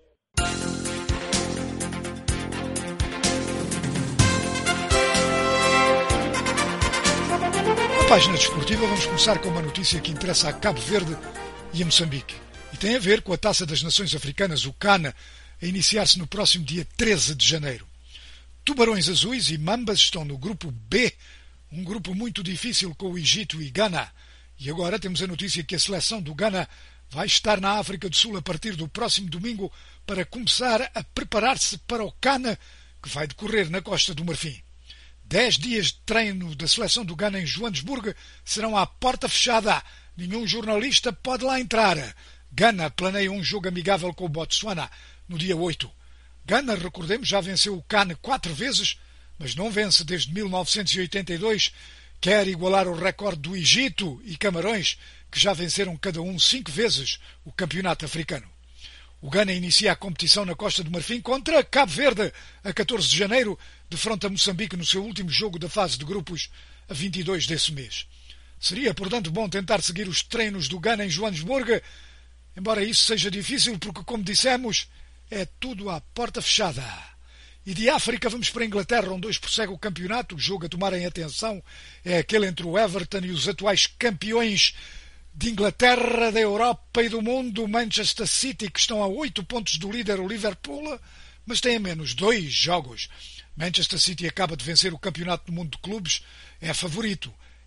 Speaker 17: Na página desportiva vamos começar com uma notícia que interessa a Cabo Verde e a Moçambique. E tem a ver com a Taça das Nações Africanas, o CAN, a iniciar-se no próximo dia treze de janeiro. Tubarões Azuis e Mambas estão no grupo B, um grupo muito difícil com o Egito e Gana. E agora temos a notícia que a seleção do Gana vai estar na África do Sul a partir do próximo domingo para começar a preparar-se para o CAN, que vai decorrer na Costa do Marfim. Dez dias de treino da seleção do Gana em Joanesburgo serão à porta fechada. Nenhum jornalista pode lá entrar. Gana planeia um jogo amigável com o Botsuana no dia oito. Gana, recordemos, já venceu o CAN quatro vezes, mas não vence desde mil novecentos e oitenta e dois. Quer igualar o recorde do Egito e Camarões, que já venceram cada um cinco vezes o campeonato africano. O Gana inicia a competição na Costa do Marfim contra Cabo Verde a catorze de janeiro, defronta Moçambique no seu último jogo da fase de grupos a vinte e dois desse mês. Seria, portanto, bom tentar seguir os treinos do Gana em Joanesburgo, embora isso seja difícil porque, como dissemos, é tudo à porta fechada. E de África vamos para a Inglaterra, onde hoje prossegue o campeonato. O jogo a tomarem atenção é aquele entre o Everton e os atuais campeões de Inglaterra, da Europa e do mundo, o Manchester City, que estão a oito pontos do líder, o Liverpool, mas tem a menos dois jogos. Manchester City acaba de vencer o campeonato do mundo de clubes, é favorito.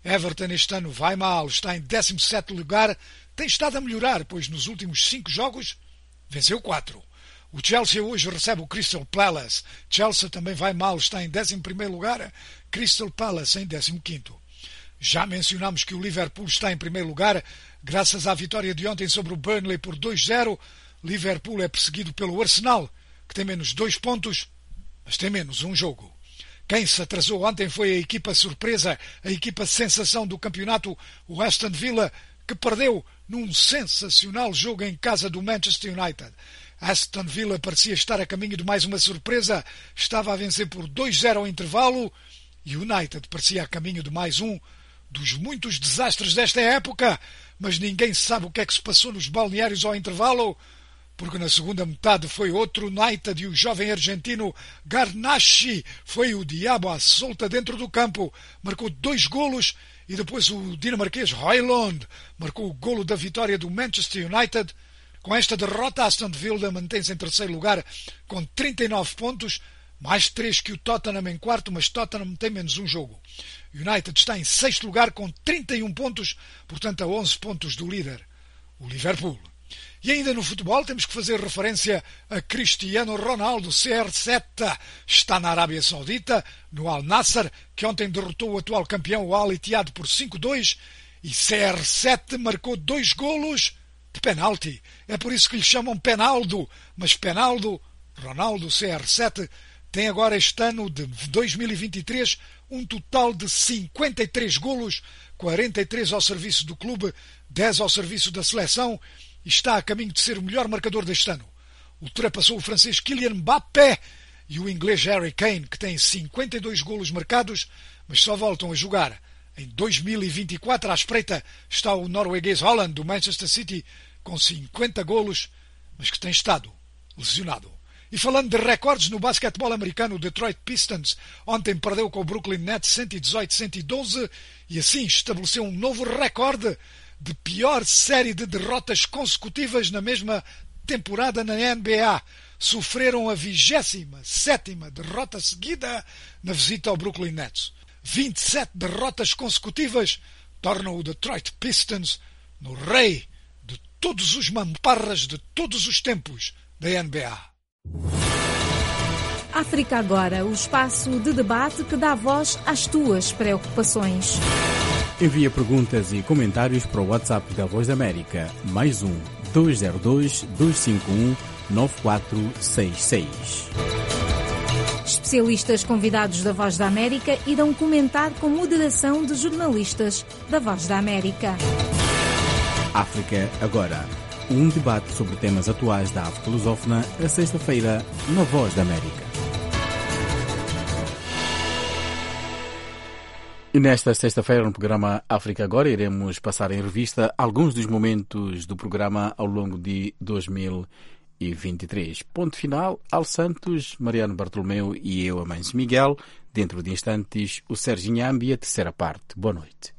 Speaker 17: Everton este ano vai mal, está em décimo sétimo lugar, tem estado a melhorar, pois nos últimos cinco jogos venceu quatro. O Chelsea hoje recebe o Crystal Palace. Chelsea também vai mal, está em décimo primeiro lugar, Crystal Palace em décimo quinto. Já mencionamos que o Liverpool está em primeiro lugar, graças à vitória de ontem sobre o Burnley por dois zero. Liverpool é perseguido pelo Arsenal, que tem menos dois pontos, mas tem menos um jogo. Quem se atrasou ontem foi a equipa surpresa, a equipa sensação do campeonato, o Aston Villa, que perdeu num sensacional jogo em casa do Manchester United. Aston Villa parecia estar a caminho de mais uma surpresa, estava a vencer por dois zero ao intervalo, e o United parecia a caminho de mais um dos muitos desastres desta época, mas ninguém sabe o que é que se passou nos balneários ao intervalo, porque na segunda metade foi outro United e o jovem argentino Garnacho foi o diabo à solta dentro do campo, marcou dois golos e depois o dinamarquês Højlund marcou o golo da vitória do Manchester United. Com esta derrota, Aston Villa mantém-se em terceiro lugar com trinta e nove pontos, mais três que o Tottenham em quarto, mas Tottenham tem menos um jogo. O United está em sexto lugar com trinta e um pontos, portanto a onze pontos do líder, o Liverpool. E ainda no futebol temos que fazer referência a Cristiano Ronaldo. C R sete está na Arábia Saudita, no Al Nassr, que ontem derrotou o atual campeão, o Al Ittihad, por cinco a dois, e C R sete marcou dois golos de penalti. É por isso que lhe chamam Penaldo, mas Penaldo, Ronaldo C R sete, tem agora este ano de dois mil e vinte e três um total de cinquenta e três golos, quarenta e três ao serviço do clube, dez ao serviço da seleção, e está a caminho de ser o melhor marcador deste ano. Ultrapassou o francês Kylian Mbappé e o inglês Harry Kane, que tem cinquenta e dois golos marcados, mas só voltam a jogar. Em dois mil e vinte e quatro, à espreita, está o norueguês Haaland, do Manchester City, com cinquenta golos, mas que tem estado lesionado. E falando de recordes no basquetebol americano, o Detroit Pistons ontem perdeu com o Brooklyn Nets cento e dezoito a cento e doze e assim estabeleceu um novo recorde de pior série de derrotas consecutivas na mesma temporada na N B A. Sofreram a vigésima sétima derrota seguida na visita ao Brooklyn Nets. vinte e sete derrotas consecutivas tornam o Detroit Pistons no rei de todos os mamparras de todos os tempos da N B A.
Speaker 12: África Agora, o espaço de debate que dá voz às tuas preocupações.
Speaker 13: Envia perguntas e comentários para o WhatsApp da Voz da América, mais um dois zero dois, dois cinco um, nove quatro seis seis.
Speaker 12: Especialistas convidados da Voz da América irão comentar com moderação de jornalistas da Voz da América.
Speaker 13: África Agora, um debate sobre temas atuais da África lusófona, a sexta-feira, na Voz da América. E nesta sexta-feira, no programa África Agora, iremos passar em revista alguns dos momentos do programa ao longo de dois mil e vinte e três. Ponto final, Al Santos, Mariano Bartolomeu e eu, Amâncio Miguel. Dentro de instantes, o Sérgio Inhambi, a terceira parte. Boa noite.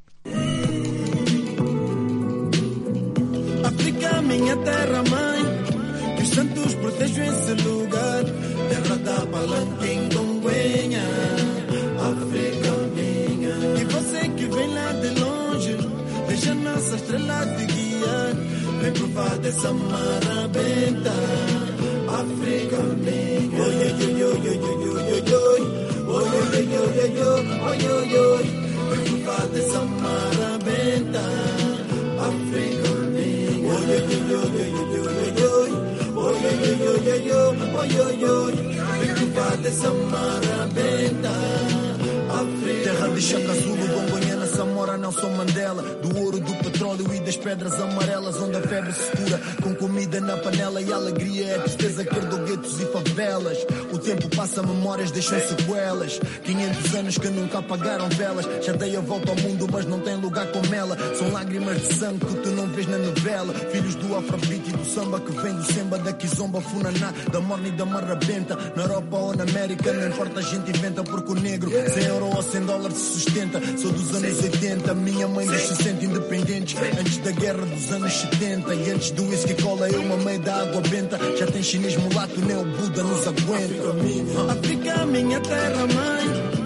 Speaker 3: África, minha terra mãe, que os santos protejam esse lugar. Terra da palanque em Congonha, África minha. E você que vem lá de longe, deixa nossa estrela te guiar. Vem provar dessa marabenta, África minha. Oi, oi, oi, oi, oi, oi, oi, oi, oi, oi, oi, oi, oi. Vem provar dessa marabenta, África minha. Oi, oi, oi, oi, oi, oi, oi, oi, oi, oi, oi. Vem provar dessa marabenta, África. Terra de Chaka Zulu, Bongoniana, Samora, Nelson Mandela. Do ouro, do petróleo e das pedras amarelas, onde a febre se cura com comida na panela. E a alegria é a tristeza que herdou guetos e favelas. O tempo passa, memórias deixam sequelas. quinhentos anos que nunca apagaram velas. Já dei a volta ao mundo, mas não tem lugar como ela. São lágrimas de sangue que tu não vês na novela. Filhos do afrobeat e do samba, que vem do semba, da kizomba, funaná, da morna e da marrabenta. Na Europa ou na América, não importa, a gente inventa. Porque o negro, cem euro ou cem dólares se sustenta. Sou dos anos oitenta, minha mãe nos sessenta, independentes. Antes da guerra dos anos setenta. E antes do whisky cola, eu mamei da água benta. Já tem chinês mulato, nem o Buda nos aguenta. África, minha terra mãe, que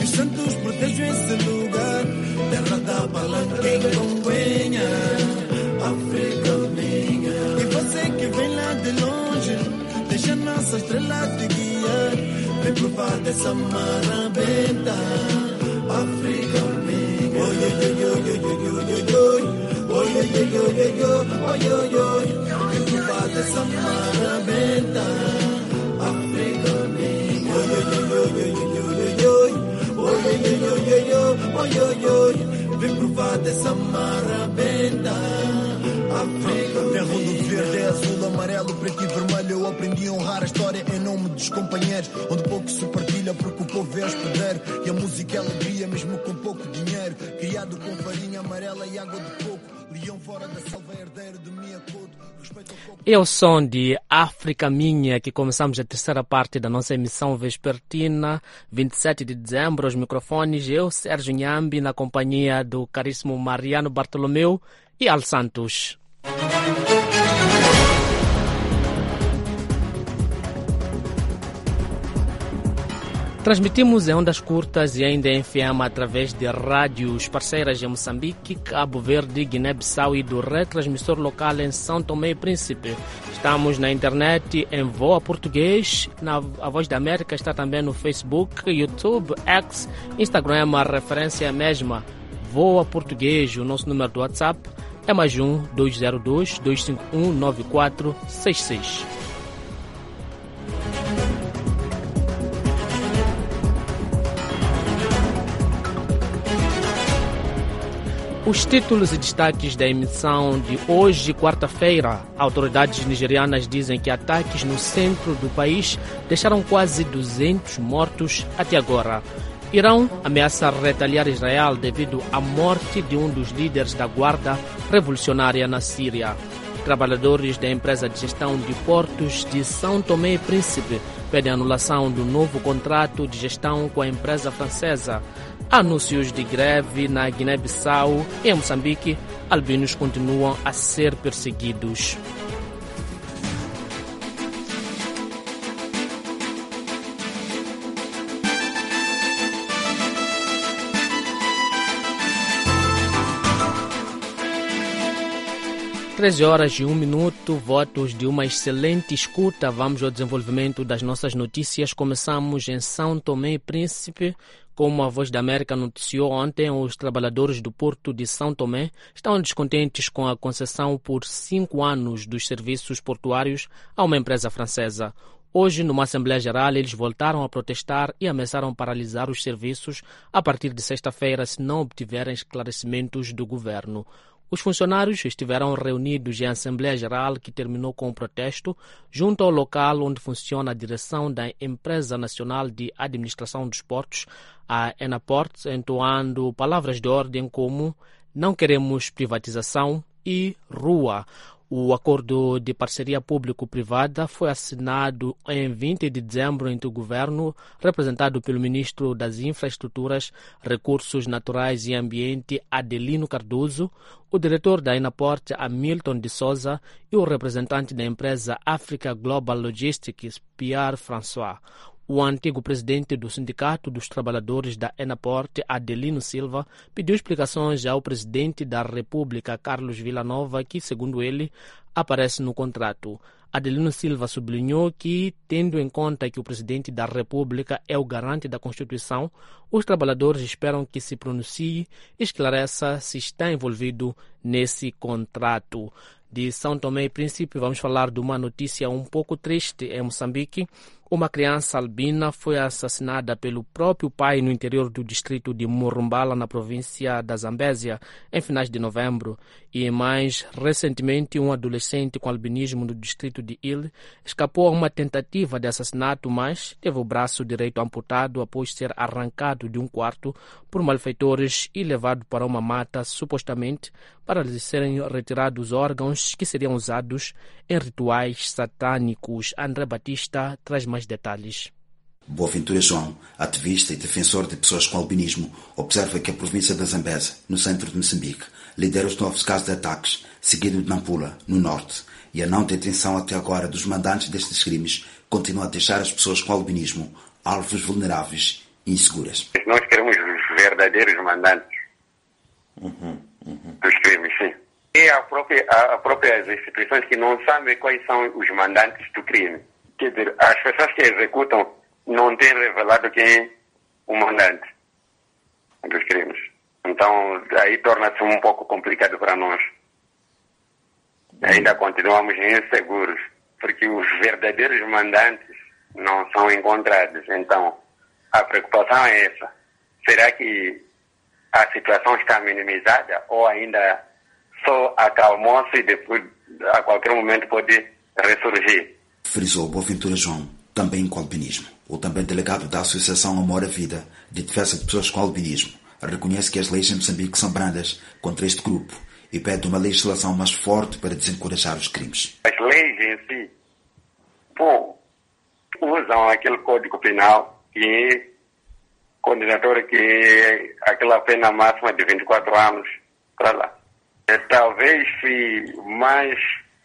Speaker 3: os santos protejam esse lugar. Terra da palanca em Congonha, África minha. E você que vem lá de longe, deixa nossa estrela te guiar. Vem provar dessa marabenta, África minha. Oi, oi, oi, oi, oi, oi, oi, oi. Oi, oi, oi, oi, oi, oi, oi. Vem provar dessa marabenta, África minha. Oi, oi, oi, oi, oi, oi, oi. Oi, oi, oi, oi, oi, oi, oi. Vem provar dessa marabenta, África. Terra do verde, azul, amarelo, preto e vermelho. Eu aprendi a honrar a história em nome dos companheiros. Onde pouco se partilha porque o povo é hospedeiro. E a música é alegria mesmo com pouco dinheiro. Criado com farinha amarela e água de coco. Leão fora da selva, herdeiro de minha couto.
Speaker 1: É o som de África Minha que começamos a terceira parte da nossa emissão vespertina, vinte e sete de dezembro, aos microfones, eu, Sérgio Nhambi, na companhia do caríssimo Mariano Bartolomeu e Al Santos. Transmitimos em ondas curtas e ainda em F M através de rádios parceiras em Moçambique, Cabo Verde, Guiné-Bissau e do retransmissor local em São Tomé e Príncipe. Estamos na internet em Voa Português, na A Voz da América está também no Facebook, YouTube, X, Instagram, a referência é a mesma, Voa Português. O nosso número do WhatsApp é mais um, dois zero dois, dois cinco um, nove quatro seis seis. Os títulos e destaques da emissão de hoje, quarta-feira. Autoridades nigerianas dizem que ataques no centro do país deixaram quase duzentos mortos até agora. Irão ameaça retaliar Israel devido à morte de um dos líderes da Guarda Revolucionária na Síria. Trabalhadores da empresa de gestão de portos de São Tomé e Príncipe pedem anulação do novo contrato de gestão com a empresa francesa. Anúncios de greve na Guiné-Bissau e em Moçambique, albinos continuam a ser perseguidos. treze horas e um minuto, votos de uma excelente escuta. Vamos ao desenvolvimento das nossas notícias. Começamos em São Tomé e Príncipe. Como a Voz da América noticiou ontem, os trabalhadores do Porto de São Tomé estão descontentes com a concessão por cinco anos dos serviços portuários a uma empresa francesa. Hoje, numa Assembleia Geral, eles voltaram a protestar e ameaçaram paralisar os serviços a partir de sexta-feira se não obtiverem esclarecimentos do governo. Os funcionários estiveram reunidos em Assembleia Geral, que terminou com o protesto, junto ao local onde funciona a direção da Empresa Nacional de Administração dos Portos, a Enaport, entoando palavras de ordem como "não queremos privatização" e "rua". O acordo de parceria público-privada foi assinado em vinte de dezembro entre o governo, representado pelo ministro das Infraestruturas, Recursos Naturais e Ambiente, Adelino Cardoso, o diretor da Enaport, Hamilton de Souza, e o representante da empresa Africa Global Logistics, Pierre François. O antigo presidente do Sindicato dos Trabalhadores da Enaport, Adelino Silva, pediu explicações ao presidente da República, Carlos Villanova, que, segundo ele, aparece no contrato. Adelino Silva sublinhou que, tendo em conta que o presidente da República é o garante da Constituição, os trabalhadores esperam que se pronuncie e esclareça se está envolvido nesse contrato. De São Tomé e Príncipe, vamos falar de uma notícia um pouco triste em Moçambique. Uma criança albina foi assassinada pelo próprio pai no interior do distrito de Murumbala, na província da Zambésia, em finais de novembro. E mais recentemente, um adolescente com albinismo no distrito de Ile escapou a uma tentativa de assassinato, mas teve o braço direito amputado após ser arrancado de um quarto por malfeitores e levado para uma mata, supostamente para lhe serem retirados órgãos que seriam usados em rituais satânicos. André Batista traz mais detalhes.
Speaker 20: Boaventura João, ativista e defensor de pessoas com albinismo, observa que a província da Zambésia, no centro de Moçambique, lidera os novos casos de ataques, seguido de Nampula, no norte, e a não detenção até agora dos mandantes destes crimes continua a deixar as pessoas com albinismo alvos vulneráveis inseguras.
Speaker 21: Nós queremos os verdadeiros mandantes
Speaker 20: uhum, uhum.
Speaker 21: dos crimes, sim. E a própria, a, a próprias instituições que não sabem quais são os mandantes do crime. Quer dizer, as pessoas que executam não têm revelado quem é o mandante dos crimes. Então, aí torna-se um pouco complicado para nós. Ainda continuamos inseguros, porque os verdadeiros mandantes não são encontrados. Então, a preocupação é essa. Será que a situação está minimizada ou ainda só acalmou-se e depois, a qualquer momento, pode ressurgir?
Speaker 20: Frisou Boaventura João, também com albinismo. O também delegado da Associação Amor à Vida, de defesa de pessoas com albinismo, reconhece que as leis em Moçambique são brandas contra este grupo e pede uma legislação mais forte para desencorajar os crimes.
Speaker 21: As leis em si, pô, usam aquele Código Penal que é condenatório, que é aquela pena máxima de vinte e quatro anos para lá. E, talvez se mais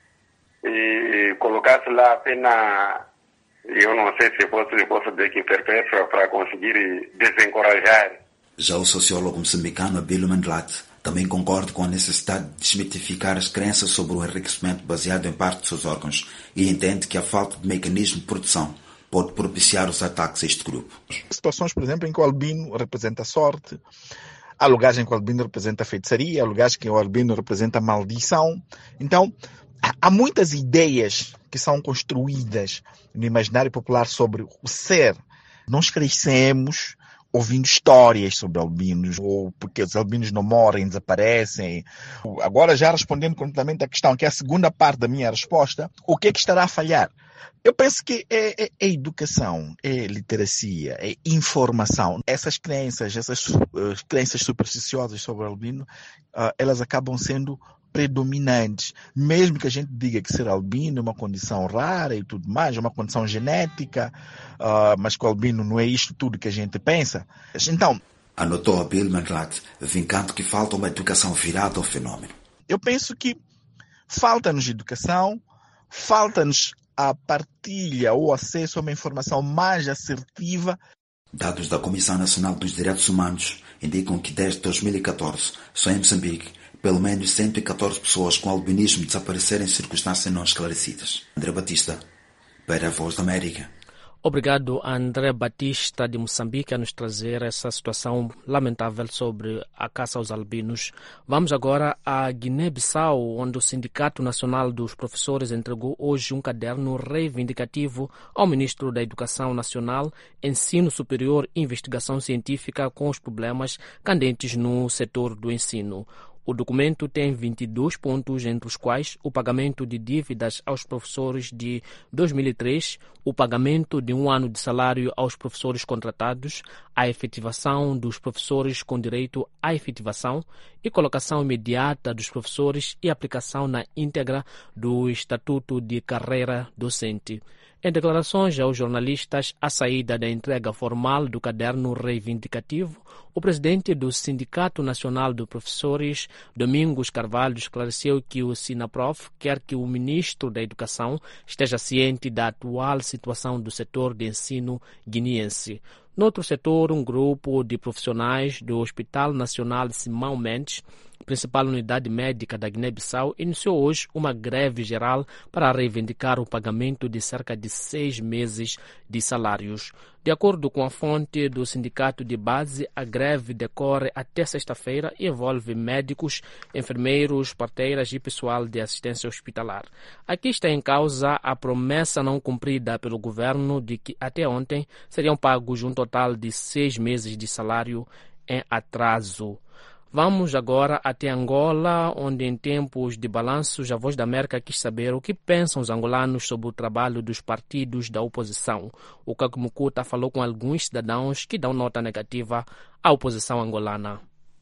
Speaker 21: e, colocasse lá a pena, eu não sei se posso, se posso dizer que perpétua, para conseguir desencorajar.
Speaker 20: Já o sociólogo moçambicano Abílio Mandlate também concorda com a necessidade de desmitificar as crenças sobre o enriquecimento baseado em parte dos seus órgãos e entende que a falta de mecanismo de produção pode propiciar os ataques a este grupo.
Speaker 22: Situações, por exemplo, em que o albino representa sorte, há lugares em que o albino representa feitiçaria, há lugares em que o albino representa maldição. Então, há muitas ideias que são construídas no imaginário popular sobre o ser. Nós crescemos ouvindo histórias sobre albinos, ou porque os albinos não morrem, desaparecem. Agora, já respondendo completamente à questão, que é a segunda parte da minha resposta, o que é que estará a falhar? Eu penso que é, é, é educação, é literacia, é informação. Essas crenças, essas uh, crenças supersticiosas sobre o albino, uh, elas acabam sendo predominantes. Mesmo que a gente diga que ser albino é uma condição rara e tudo mais, é uma condição genética, uh, mas que o albino não é isto tudo que a gente pensa. Então,
Speaker 20: anotou Abílio Mandlate, vincando que falta uma educação virada ao fenômeno.
Speaker 22: Eu penso que falta-nos educação, falta-nos a partilha ou acesso a uma informação mais assertiva.
Speaker 20: Dados da Comissão Nacional dos Direitos Humanos indicam que desde dois mil e catorze, só em Moçambique, pelo menos cento e catorze pessoas com albinismo desapareceram em circunstâncias não esclarecidas. André Batista, para a Voz da América.
Speaker 1: Obrigado a André Batista de Moçambique a nos trazer essa situação lamentável sobre a caça aos albinos. Vamos agora a Guiné-Bissau, onde o Sindicato Nacional dos Professores entregou hoje um caderno reivindicativo ao Ministro da Educação Nacional, Ensino Superior e Investigação Científica com os problemas candentes no setor do ensino. O documento tem vinte e dois pontos, entre os quais o pagamento de dívidas aos professores de dois mil e três, o pagamento de um ano de salário aos professores contratados, a efetivação dos professores com direito à efetivação e colocação imediata dos professores e aplicação na íntegra do Estatuto de Carreira Docente. Em declarações aos jornalistas à saída da entrega formal do caderno reivindicativo, o presidente do Sindicato Nacional de Professores, Domingos Carvalho, esclareceu que o SINAPROF quer que o ministro da Educação esteja ciente da atual situação do setor de ensino guineense. Noutro setor, um grupo de profissionais do Hospital Nacional Simão Mendes, principal unidade médica da Guiné-Bissau, iniciou hoje uma greve geral para reivindicar o pagamento de cerca de seis meses de salários. De acordo com a fonte do sindicato de base, a greve decorre até sexta-feira e envolve médicos, enfermeiros, parteiras e pessoal de assistência hospitalar. Aqui está em causa a promessa não cumprida pelo governo de que até ontem seriam pagos um total de seis meses de salário em atraso. Vamos agora até Angola, onde em tempos de balanços a Voz da América quis saber o que pensam os angolanos sobre o trabalho dos partidos da oposição. O Caco Mukuta falou com alguns cidadãos que dão nota negativa à oposição angolana.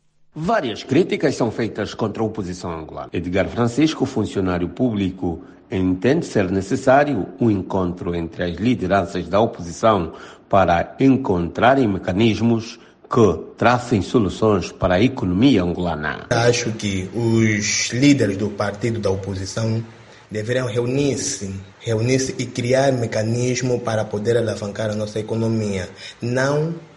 Speaker 4: Várias críticas são feitas contra a oposição angolana. Edgar Francisco, funcionário público, entende ser necessário um encontro entre as lideranças da oposição para encontrarem mecanismos que tracem soluções para a economia angolana.
Speaker 7: Acho que os líderes do partido da oposição deveriam reunir-se, reunir-se e criar mecanismos para poder alavancar a nossa economia. Não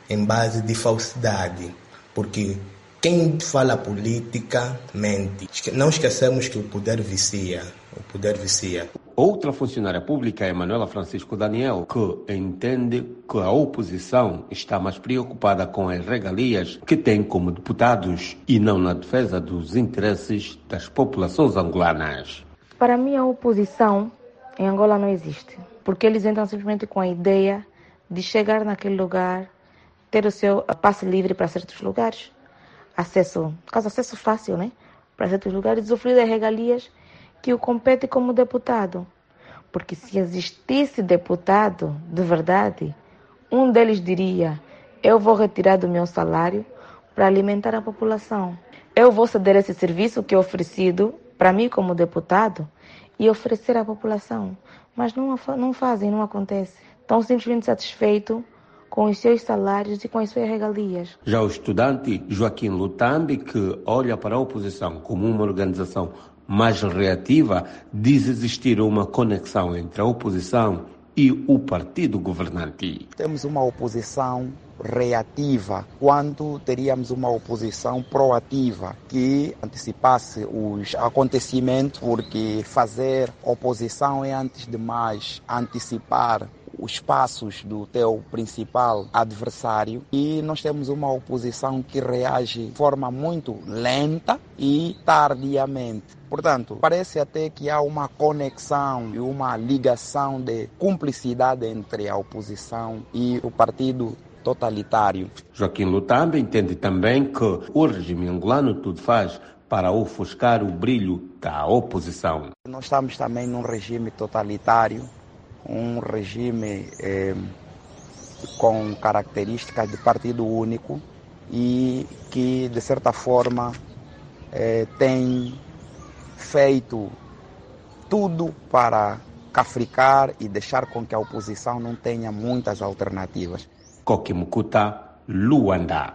Speaker 7: em base de falsidade, porque quem fala política mente. Não esquecemos que o poder vicia, o poder vicia.
Speaker 4: Outra funcionária pública é Manuela Francisco Daniel, que entende que a oposição está mais preocupada com as regalias que tem como deputados e não na defesa dos interesses das populações angolanas.
Speaker 5: Para mim, a oposição em Angola não existe, porque eles entram simplesmente com a ideia de chegar naquele lugar, ter o seu passe livre para certos lugares, acesso, caso acesso fácil, né? Para certos lugares, usufruir das regalias que o compete como deputado. Porque se existisse deputado de verdade, um deles diria: eu vou retirar do meu salário para alimentar a população. Eu vou ceder esse serviço que é oferecido para mim como deputado e oferecer à população. Mas não, não fazem, não acontece. Estão simplesmente satisfeitos com os seus salários e com as suas regalias.
Speaker 4: Já o estudante Joaquim Lutambi, que olha para a oposição como uma organização mais reativa, diz existir uma conexão entre a oposição e o partido governante.
Speaker 8: Temos uma oposição reativa quando teríamos uma oposição proativa que antecipasse os acontecimentos, porque fazer oposição é, antes de mais, antecipar os passos do teu principal adversário, e nós temos uma oposição que reage de forma muito lenta e tardiamente. Portanto, parece até que há uma conexão e uma ligação de cumplicidade entre a oposição e o partido totalitário.
Speaker 4: Joaquim Lutambi entende também que o regime angolano tudo faz para ofuscar o brilho da oposição.
Speaker 8: Nós estamos também num regime totalitário, um regime eh, com características de partido único e que, de certa forma, eh, tem feito tudo para cafricar e deixar com que a oposição não tenha muitas alternativas.
Speaker 4: Kokimukuta, Luanda.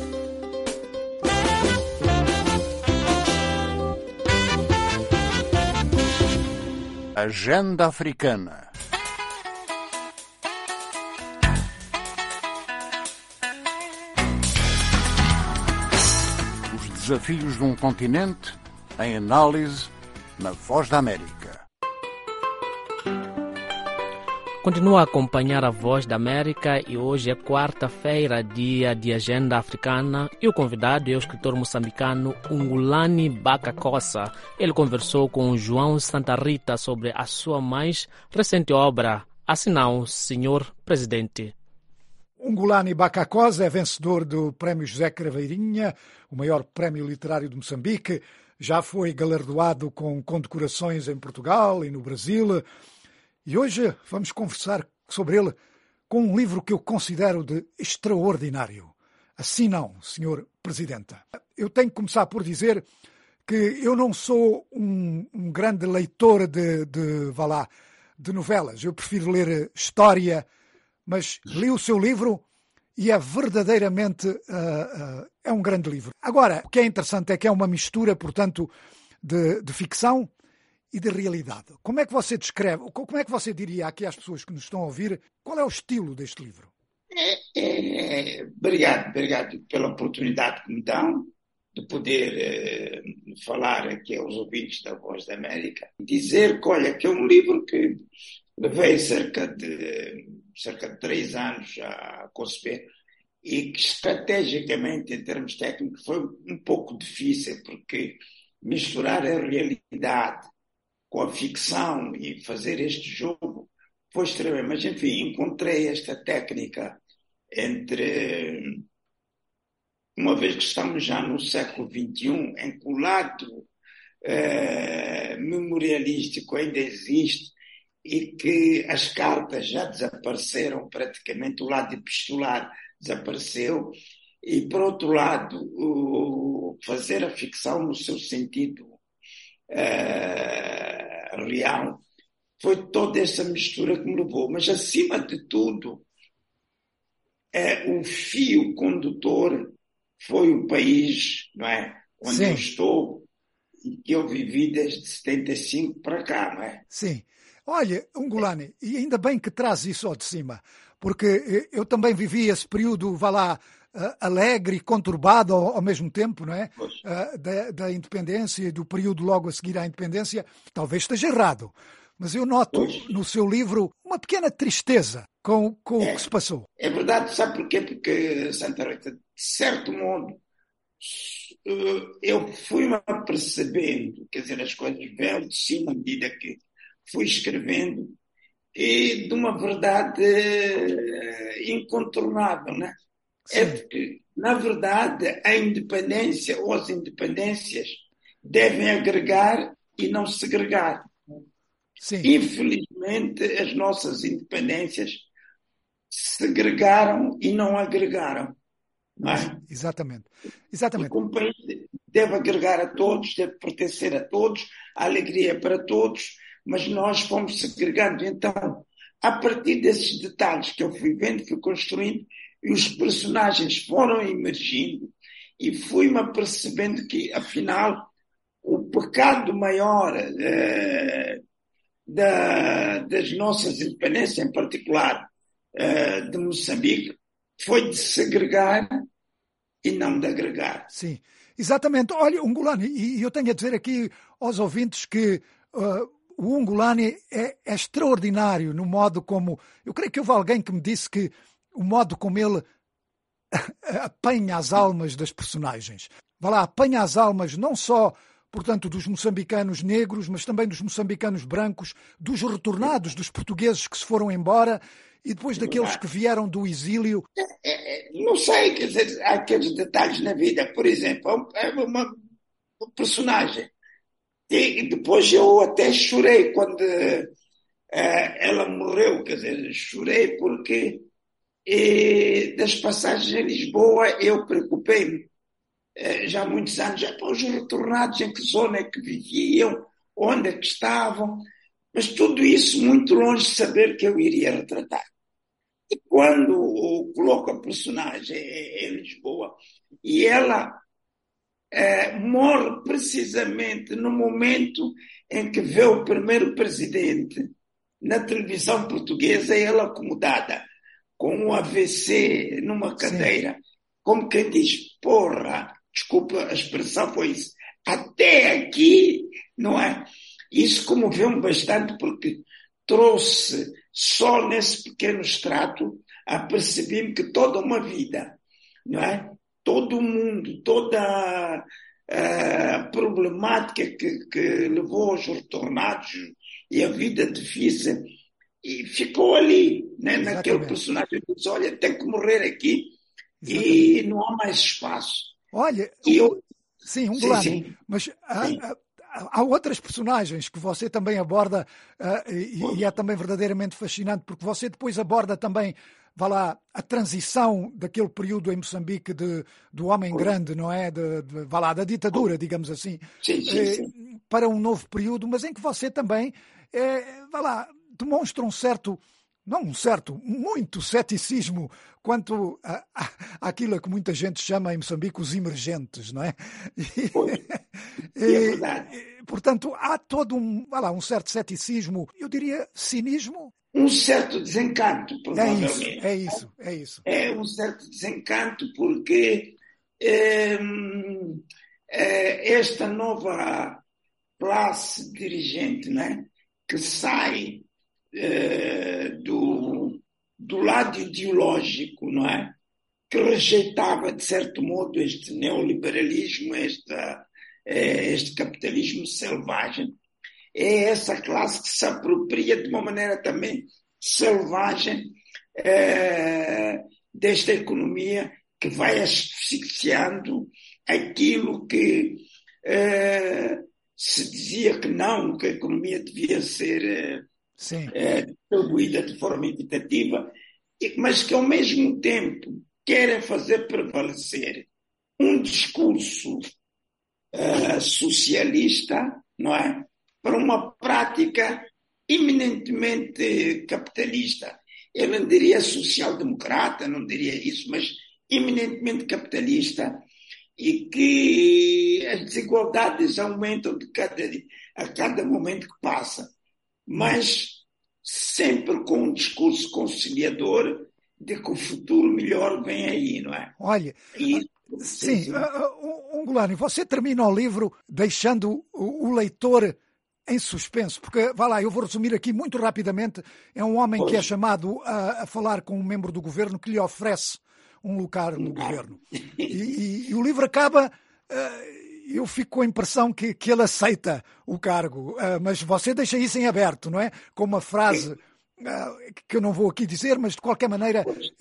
Speaker 2: Agenda Africana. Os desafios de um continente em análise na Voz da América.
Speaker 1: Continua a acompanhar a Voz da América e hoje é quarta-feira, dia de Agenda Africana, e o convidado é o escritor moçambicano Ungulani Bakakosa. Ele conversou com João Santa Rita sobre a sua mais recente obra, Assim Não, Senhor Presidente.
Speaker 17: Ungulani Bakakosa é vencedor do Prémio José Craveirinha, o maior prémio literário de Moçambique. Já foi galardoado com condecorações em Portugal e no Brasil. E hoje vamos conversar sobre ele com um livro que eu considero de extraordinário. Assim Não, senhor Presidente. Eu tenho que começar por dizer que eu não sou um, um grande leitor de, de, vá lá, de novelas. Eu prefiro ler história, mas li o seu livro e é verdadeiramente uh, uh, é um grande livro. Agora, o que é interessante é que é uma mistura, portanto, de, de ficção e de realidade. Como é que você descreve, como é que você diria aqui às pessoas que nos estão a ouvir, qual é o estilo deste livro?
Speaker 10: É, é, obrigado, obrigado pela oportunidade que me dão de poder é, falar aqui aos ouvintes da Voz da América. Dizer que, olha, que é um livro que levei cerca de, cerca de três anos a conceber e que estrategicamente, em termos técnicos, foi um pouco difícil, porque misturar a realidade com a ficção e fazer este jogo foi extremamente. Mas, enfim, encontrei esta técnica entre, uma vez que estamos já no século vinte e um, em que o lado eh, memorialístico ainda existe e que as cartas já desapareceram, praticamente o lado epistolar desapareceu, e, por outro lado, o, fazer a ficção no seu sentido Uh, real, foi toda essa mistura que me levou. Mas, acima de tudo, uh, o fio condutor foi o país, não é? Onde Sim. eu estou e que eu vivi desde setenta e cinco para cá, não é?
Speaker 17: Sim. Olha, Ungulani, e ainda bem que traz isso ao de cima, porque eu também vivi esse período, vá lá, uh, alegre e conturbado ao, ao mesmo tempo, não é? Uh, da, da independência e do período logo a seguir à independência. Talvez esteja errado, mas eu noto pois. no seu livro uma pequena tristeza com, com é, o que se passou.
Speaker 10: É verdade, sabe porquê? Porque, Santa Rita, de certo modo, eu fui-me percebendo, quer dizer, as coisas vêm de cima à medida que fui escrevendo, e de uma verdade incontornável, né? Sim. É porque, na verdade, a independência ou as independências devem agregar e não segregar. Sim. Infelizmente, as nossas independências segregaram e não agregaram. Não é?
Speaker 17: Exatamente. Exatamente.
Speaker 10: Porque um país deve agregar a todos, deve pertencer a todos, a alegria é para todos, mas nós fomos segregando. Então, a partir desses detalhes que eu fui vendo, fui construindo, e os personagens foram emergindo, e fui-me apercebendo que, afinal, o pecado maior eh, da, das nossas independências, em particular eh, de Moçambique, foi de segregar e não de agregar.
Speaker 17: Sim, exatamente. Olha, Ungulani, e eu tenho a dizer aqui aos ouvintes que uh, o Ungulani é, é extraordinário no modo como... Eu creio que houve alguém que me disse que o modo como ele apanha as almas das personagens. Vai lá, apanha as almas não só, portanto, dos moçambicanos negros, mas também dos moçambicanos brancos, dos retornados, dos portugueses que se foram embora e depois daqueles que vieram do exílio.
Speaker 10: É, é, não sei, quer dizer, há aqueles detalhes na vida. Por exemplo, é uma, uma personagem. E depois eu até chorei quando uh, ela morreu, quer dizer, chorei porque e, das passagens em Lisboa eu preocupei-me. Uh, já há muitos anos, já para os retornados, em que zona é que viviam, onde é que estavam, mas tudo isso muito longe de saber que eu iria retratar. E quando coloco a personagem em Lisboa e ela é, morre precisamente no momento em que vê o primeiro presidente na televisão portuguesa, ela acomodada com um A V C numa cadeira, sim, como quem diz, porra, desculpa a expressão, foi isso, até aqui, não é? Isso comoveu-me bastante porque trouxe, só nesse pequeno extrato, apercebi-me que toda uma vida, não é? Todo o mundo, toda a, a problemática que, que levou aos retornados e a vida difícil, e ficou ali, né? Naquele personagem que diz, olha, tem que morrer aqui. Exatamente. E não há mais espaço.
Speaker 17: Olha,
Speaker 10: e eu...
Speaker 17: sim, um Ungulani, mas há, há, há outras personagens que você também aborda uh, e, e é também verdadeiramente fascinante, porque você depois aborda também, vá lá, a transição daquele período em Moçambique de, do homem Pois. grande, não é? De, de, vá lá, da ditadura, digamos assim,
Speaker 10: sim, sim,
Speaker 17: eh,
Speaker 10: sim.
Speaker 17: para um novo período, mas em que você também, eh, vá lá, demonstra um certo... não um certo, muito ceticismo quanto a, a, àquilo que muita gente chama em Moçambique os emergentes, não é? E,
Speaker 10: é verdade.
Speaker 17: E, portanto, há todo um, vai lá, um certo ceticismo, eu diria cinismo.
Speaker 10: Um certo desencanto, provavelmente.
Speaker 17: É isso, é isso, é isso.
Speaker 10: É um certo desencanto porque é, é, esta nova classe dirigente, não é? Que sai Uh, do, do lado ideológico, não é? Que rejeitava, de certo modo, este neoliberalismo, esta, este capitalismo selvagem. É essa classe que se apropria de uma maneira também selvagem uh, desta economia que vai asfixiando aquilo que uh, se dizia que não, que a economia devia ser... Uh,
Speaker 17: Sim.
Speaker 10: É, distribuída de forma equitativa, mas que ao mesmo tempo querem fazer prevalecer um discurso uh, socialista, não é? Para uma prática eminentemente capitalista. Eu não diria social-democrata, não diria isso, mas eminentemente capitalista, e que as desigualdades aumentam de cada, a cada momento que passa. Mas sempre com um discurso conciliador de que o futuro melhor vem aí, não é?
Speaker 17: Olha,
Speaker 10: e,
Speaker 17: sim, sim. Uh, Ungolani, você termina o livro deixando o, o leitor em suspenso, porque, vá lá, eu vou resumir aqui muito rapidamente, é um homem pois. que é chamado a, a falar com um membro do governo que lhe oferece um lugar no governo. E, e, e o livro acaba... Uh, eu fico com a impressão que, que ele aceita o cargo, uh, mas você deixa isso em aberto, não é? Com uma frase uh, que eu não vou aqui dizer, mas de qualquer maneira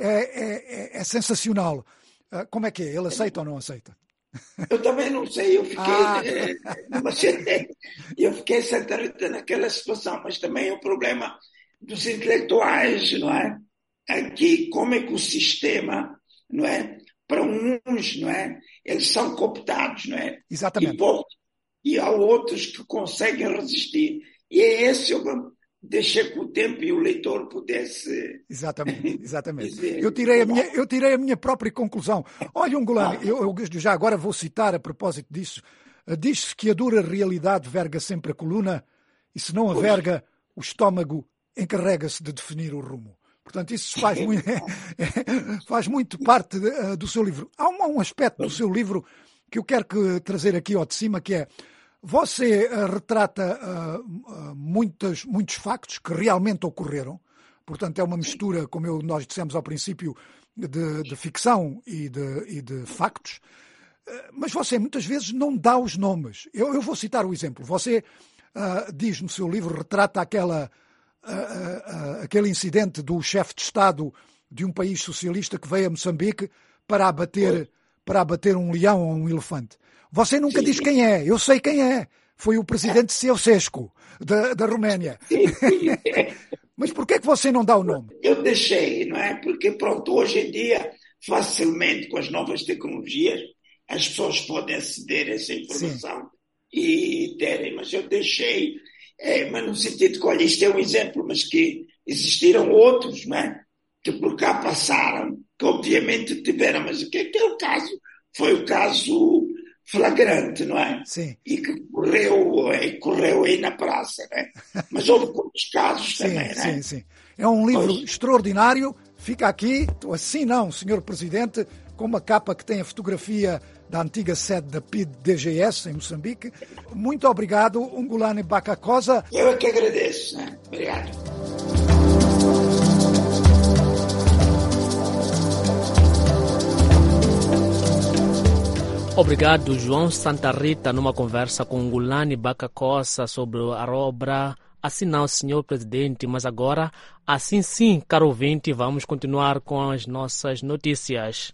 Speaker 17: é, é, é sensacional. Uh, como é que é? Ele aceita ou não aceita?
Speaker 10: Eu também não sei, eu fiquei, ah. eh, eu fiquei certamente naquela situação, mas também é o problema dos intelectuais, não é? Aqui, como é que o sistema, não é? Para uns, não é? Eles são cooptados, não é?
Speaker 17: Exatamente.
Speaker 10: E, e há outros que conseguem resistir. E é esse eu deixei que o tempo e o leitor pudesse...
Speaker 17: Exatamente, exatamente. dizer, eu, tirei a minha, eu tirei a minha própria conclusão. Olha, Ungolani, ah. eu, eu já agora vou citar a propósito disso. Diz-se que a dura realidade verga sempre a coluna e se não a verga, o estômago encarrega-se de definir o rumo. Portanto, isso faz muito, faz muito parte uh, do seu livro. Há um, um aspecto do seu livro que eu quero que, trazer aqui ao de cima, que é, você uh, retrata uh, uh, muitas, muitos factos que realmente ocorreram. Portanto, é uma mistura, como eu, nós dissemos ao princípio, de, de ficção e de, e de factos. Uh, mas você, muitas vezes, não dá os nomes. Eu, eu vou citar o exemplo. Você uh, diz no seu livro, retrata aquela... Uh, uh, uh, aquele incidente do chefe de Estado de um país socialista que veio a Moçambique para abater, para abater um leão ou um elefante. Você nunca sim, diz sim. quem é. Eu sei quem é. Foi o presidente Ceausescu, da, da Roménia. Sim, sim. Mas por que é que você não dá o nome?
Speaker 10: Eu deixei, não é? Porque, pronto, hoje em dia, facilmente, com as novas tecnologias, as pessoas podem aceder a essa informação sim. e terem, mas eu deixei... É, mas no sentido que, olha, isto é um exemplo, mas que existiram outros, não é? Que por cá passaram, que obviamente tiveram, mas que aquele caso foi o caso flagrante, não é?
Speaker 17: Sim.
Speaker 10: E que correu, é, correu aí na praça, não é? Mas houve outros casos
Speaker 17: sim,
Speaker 10: também, não é?
Speaker 17: Sim, sim. É um livro pois. extraordinário, fica aqui, assim não, senhor Presidente, com uma capa que tem a fotografia da antiga sede da P I D G S em Moçambique. Muito obrigado, Ungolani Bacacosa.
Speaker 10: Eu é que agradeço, né? Obrigado.
Speaker 1: Obrigado, João Santa Rita, numa conversa com Ungolani Bacacosa sobre a obra Assim não, senhor Presidente, mas agora, assim sim, caro ouvinte, vamos continuar com as nossas notícias.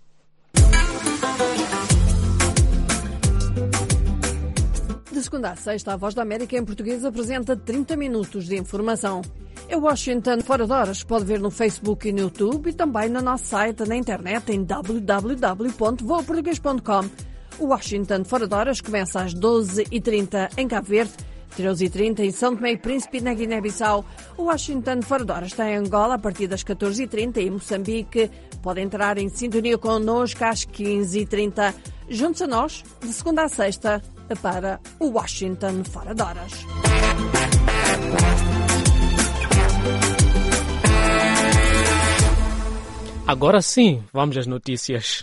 Speaker 9: De segunda a sexta, a Voz da América em português apresenta trinta minutos de informação. É Washington Fora de Horas, pode ver no Facebook e no YouTube e também no nosso site na internet em w w w ponto voa português ponto com. O Washington Fora de Horas começa às doze e trinta em Cabo Verde, treze e trinta em São Tomé e Príncipe na Guiné-Bissau. O Washington Fora de Horas está em Angola a partir das catorze e trinta e em Moçambique. Pode entrar em sintonia connosco às quinze e trinta. Juntos a nós, de segunda a sexta, para o Washington Fora de Horas.
Speaker 1: Agora sim, vamos às notícias.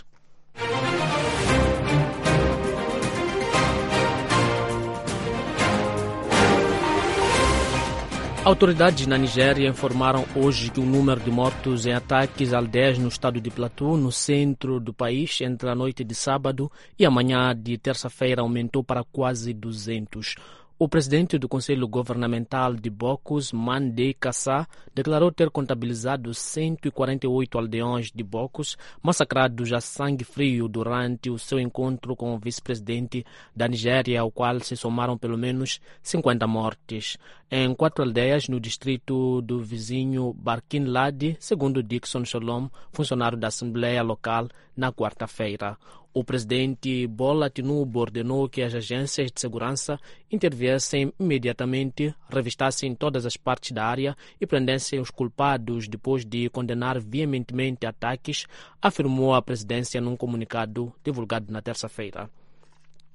Speaker 1: Autoridades na Nigéria informaram hoje que o número de mortos em ataques a aldeias no estado de Plateau, no centro do país, entre a noite de sábado e a manhã de terça-feira aumentou para quase duzentos. O presidente do Conselho Governamental de Bocos, Mandé Kassá, declarou ter contabilizado cento e quarenta e oito aldeões de Bocos massacrados a sangue frio durante o seu encontro com o vice-presidente da Nigéria, ao qual se somaram pelo menos cinquenta mortes. Em quatro aldeias no distrito do vizinho Barkin Ladi, segundo Dixon Shalom, funcionário da Assembleia Local, na quarta-feira. O presidente Bola Tinubu ordenou que as agências de segurança interviessem imediatamente, revistassem todas as partes da área e prendessem os culpados depois de condenar veementemente ataques, afirmou a presidência num comunicado divulgado na terça-feira.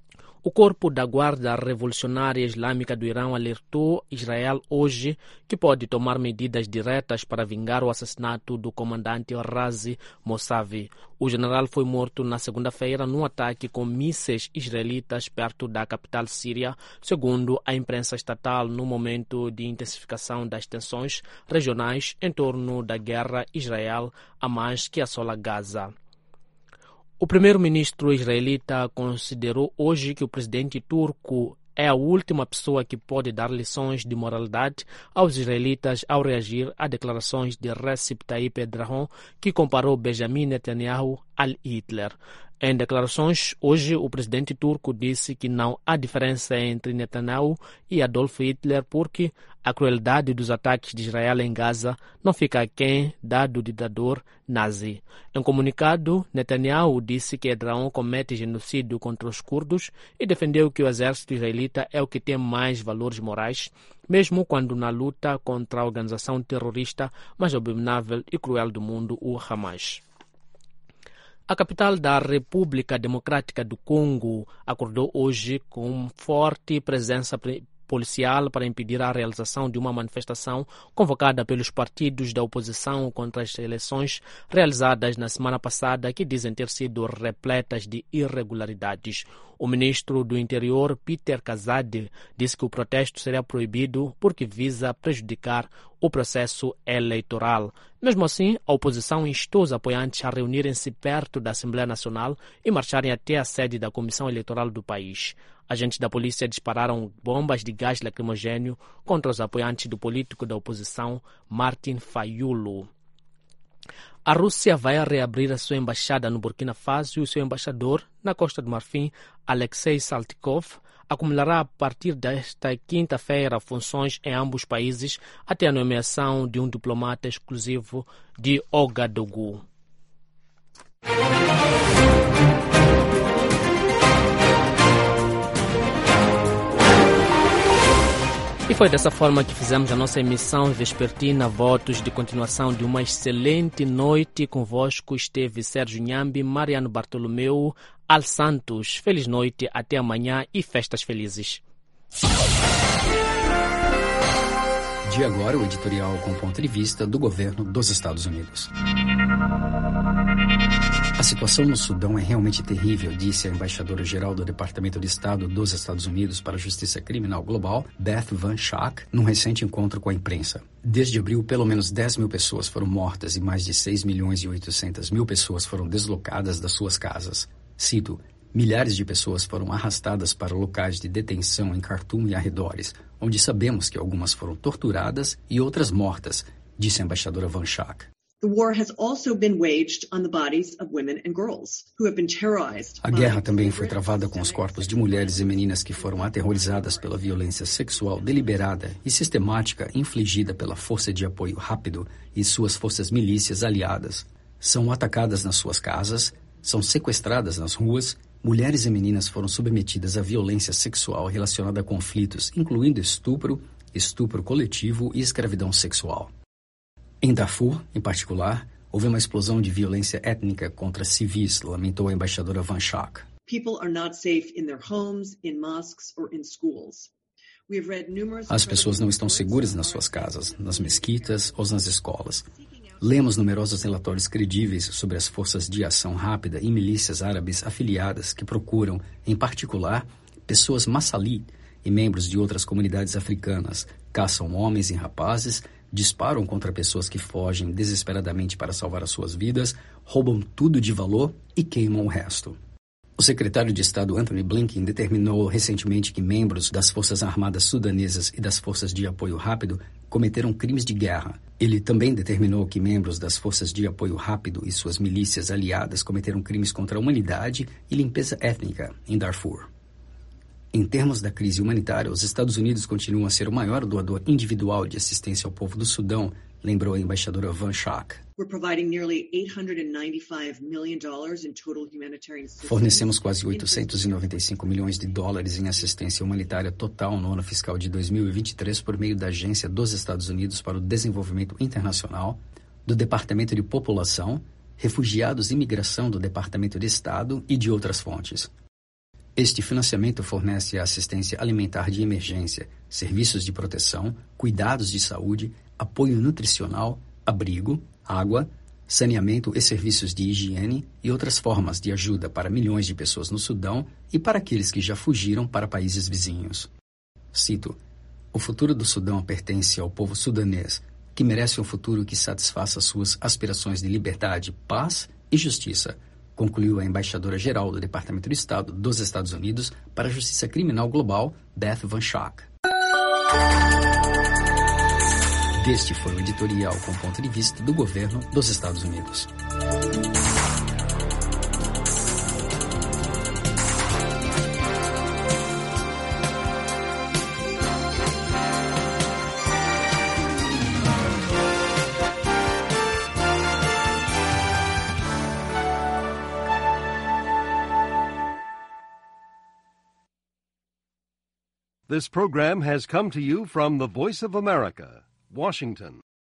Speaker 1: O corpo da Guarda Revolucionária Islâmica do Irão alertou Israel hoje que pode tomar medidas diretas para vingar o assassinato do comandante Razi Mousavi. O general foi morto na segunda-feira num ataque com mísseis israelitas perto da capital síria, segundo a imprensa estatal, no momento de intensificação das tensões regionais em torno da guerra Israel-Hamas que assola Gaza. O primeiro-ministro israelita considerou hoje que o presidente turco é a última pessoa que pode dar lições de moralidade aos israelitas ao reagir a declarações de Recep Tayyip Erdogan, que comparou Benjamin Netanyahu a Hitler. Em declarações, hoje o presidente turco disse que não há diferença entre Netanyahu e Adolf Hitler porque a crueldade dos ataques de Israel em Gaza não fica aquém da do ditador nazi. Em comunicado, Netanyahu disse que Erdogan comete genocídio contra os curdos e defendeu que o exército israelita é o que tem mais valores morais, mesmo quando na luta contra a organização terrorista mais abominável e cruel do mundo, o Hamas. A capital da República Democrática do Congo acordou hoje com forte presença policial para impedir a realização de uma manifestação convocada pelos partidos da oposição contra as eleições realizadas na semana passada, que dizem ter sido repletas de irregularidades. O ministro do Interior, Peter Kazadi, disse que o protesto será proibido porque visa prejudicar o processo eleitoral. Mesmo assim, a oposição instou os apoiantes a reunirem-se perto da Assembleia Nacional e marcharem até a sede da Comissão Eleitoral do país. Agentes da polícia dispararam bombas de gás lacrimogêneo contra os apoiantes do político da oposição, Martin Fayulu. A Rússia vai reabrir a sua embaixada no Burkina Faso e o seu embaixador na Costa do Marfim, Alexei Saltykov, acumulará a partir desta quinta-feira funções em ambos países até a nomeação de um diplomata exclusivo de Ouagadougou. E foi dessa forma que fizemos a nossa emissão vespertina. Votos de continuação de uma excelente noite. Convosco esteve Sérgio Nhambi, Mariano Bartolomeu, Al Santos. Feliz noite, até amanhã e festas felizes.
Speaker 6: De agora, o editorial com ponto de vista do governo dos Estados Unidos. A situação no Sudão é realmente terrível, disse a embaixadora-geral do Departamento de Estado dos Estados Unidos para a Justiça Criminal Global, Beth Van Schaak, num recente encontro com a imprensa. Desde abril, pelo menos dez mil pessoas foram mortas e mais de seis milhões e oitocentas mil pessoas foram deslocadas das suas casas. Cito, milhares de pessoas foram arrastadas para locais de detenção em Khartoum e arredores, onde sabemos que algumas foram torturadas e outras mortas, disse a embaixadora Van Schaak. A guerra também foi travada com os corpos de mulheres e meninas que foram aterrorizadas pela violência sexual deliberada e sistemática infligida pela Força de Apoio Rápido e suas forças milícias aliadas. São atacadas nas suas casas, são sequestradas nas ruas. Mulheres e meninas foram submetidas à violência sexual relacionada a conflitos, incluindo estupro, estupro coletivo e escravidão sexual. Em Darfur, em particular, houve uma explosão de violência étnica contra civis, lamentou a embaixadora Van Schaak. As pessoas não estão seguras nas suas casas, nas mesquitas ou nas escolas. Lemos numerosos relatórios credíveis sobre as forças de ação rápida e milícias árabes afiliadas que procuram, em particular, pessoas Massali e membros de outras comunidades africanas, caçam homens e rapazes, disparam contra pessoas que fogem desesperadamente para salvar as suas vidas, roubam tudo de valor e queimam o resto. O secretário de Estado Anthony Blinken determinou recentemente que membros das Forças Armadas Sudanesas e das Forças de Apoio Rápido cometeram crimes de guerra. Ele também determinou que membros das Forças de Apoio Rápido e suas milícias aliadas cometeram crimes contra a humanidade e limpeza étnica em Darfur. Em termos da crise humanitária, os Estados Unidos continuam a ser o maior doador individual de assistência ao povo do Sudão, lembrou a embaixadora Van Schaak. Fornecemos quase oitocentos e noventa e cinco milhões de dólares em assistência humanitária total no ano fiscal de dois mil e vinte e três por meio da Agência dos Estados Unidos para o Desenvolvimento Internacional, do Departamento de População, Refugiados e Imigração do Departamento de Estado e de outras fontes. Este financiamento fornece assistência alimentar de emergência, serviços de proteção, cuidados de saúde, apoio nutricional, abrigo, água, saneamento e serviços de higiene e outras formas de ajuda para milhões de pessoas no Sudão e para aqueles que já fugiram para países vizinhos. Cito: o futuro do Sudão pertence ao povo sudanês, que merece um futuro que satisfaça suas aspirações de liberdade, paz e justiça, concluiu a embaixadora-geral do Departamento de Estado dos Estados Unidos para a Justiça Criminal Global, Beth Van Schaak. Este foi o editorial com ponto de vista do governo dos Estados Unidos.
Speaker 11: This program has come to you from the Voice of America, Washington.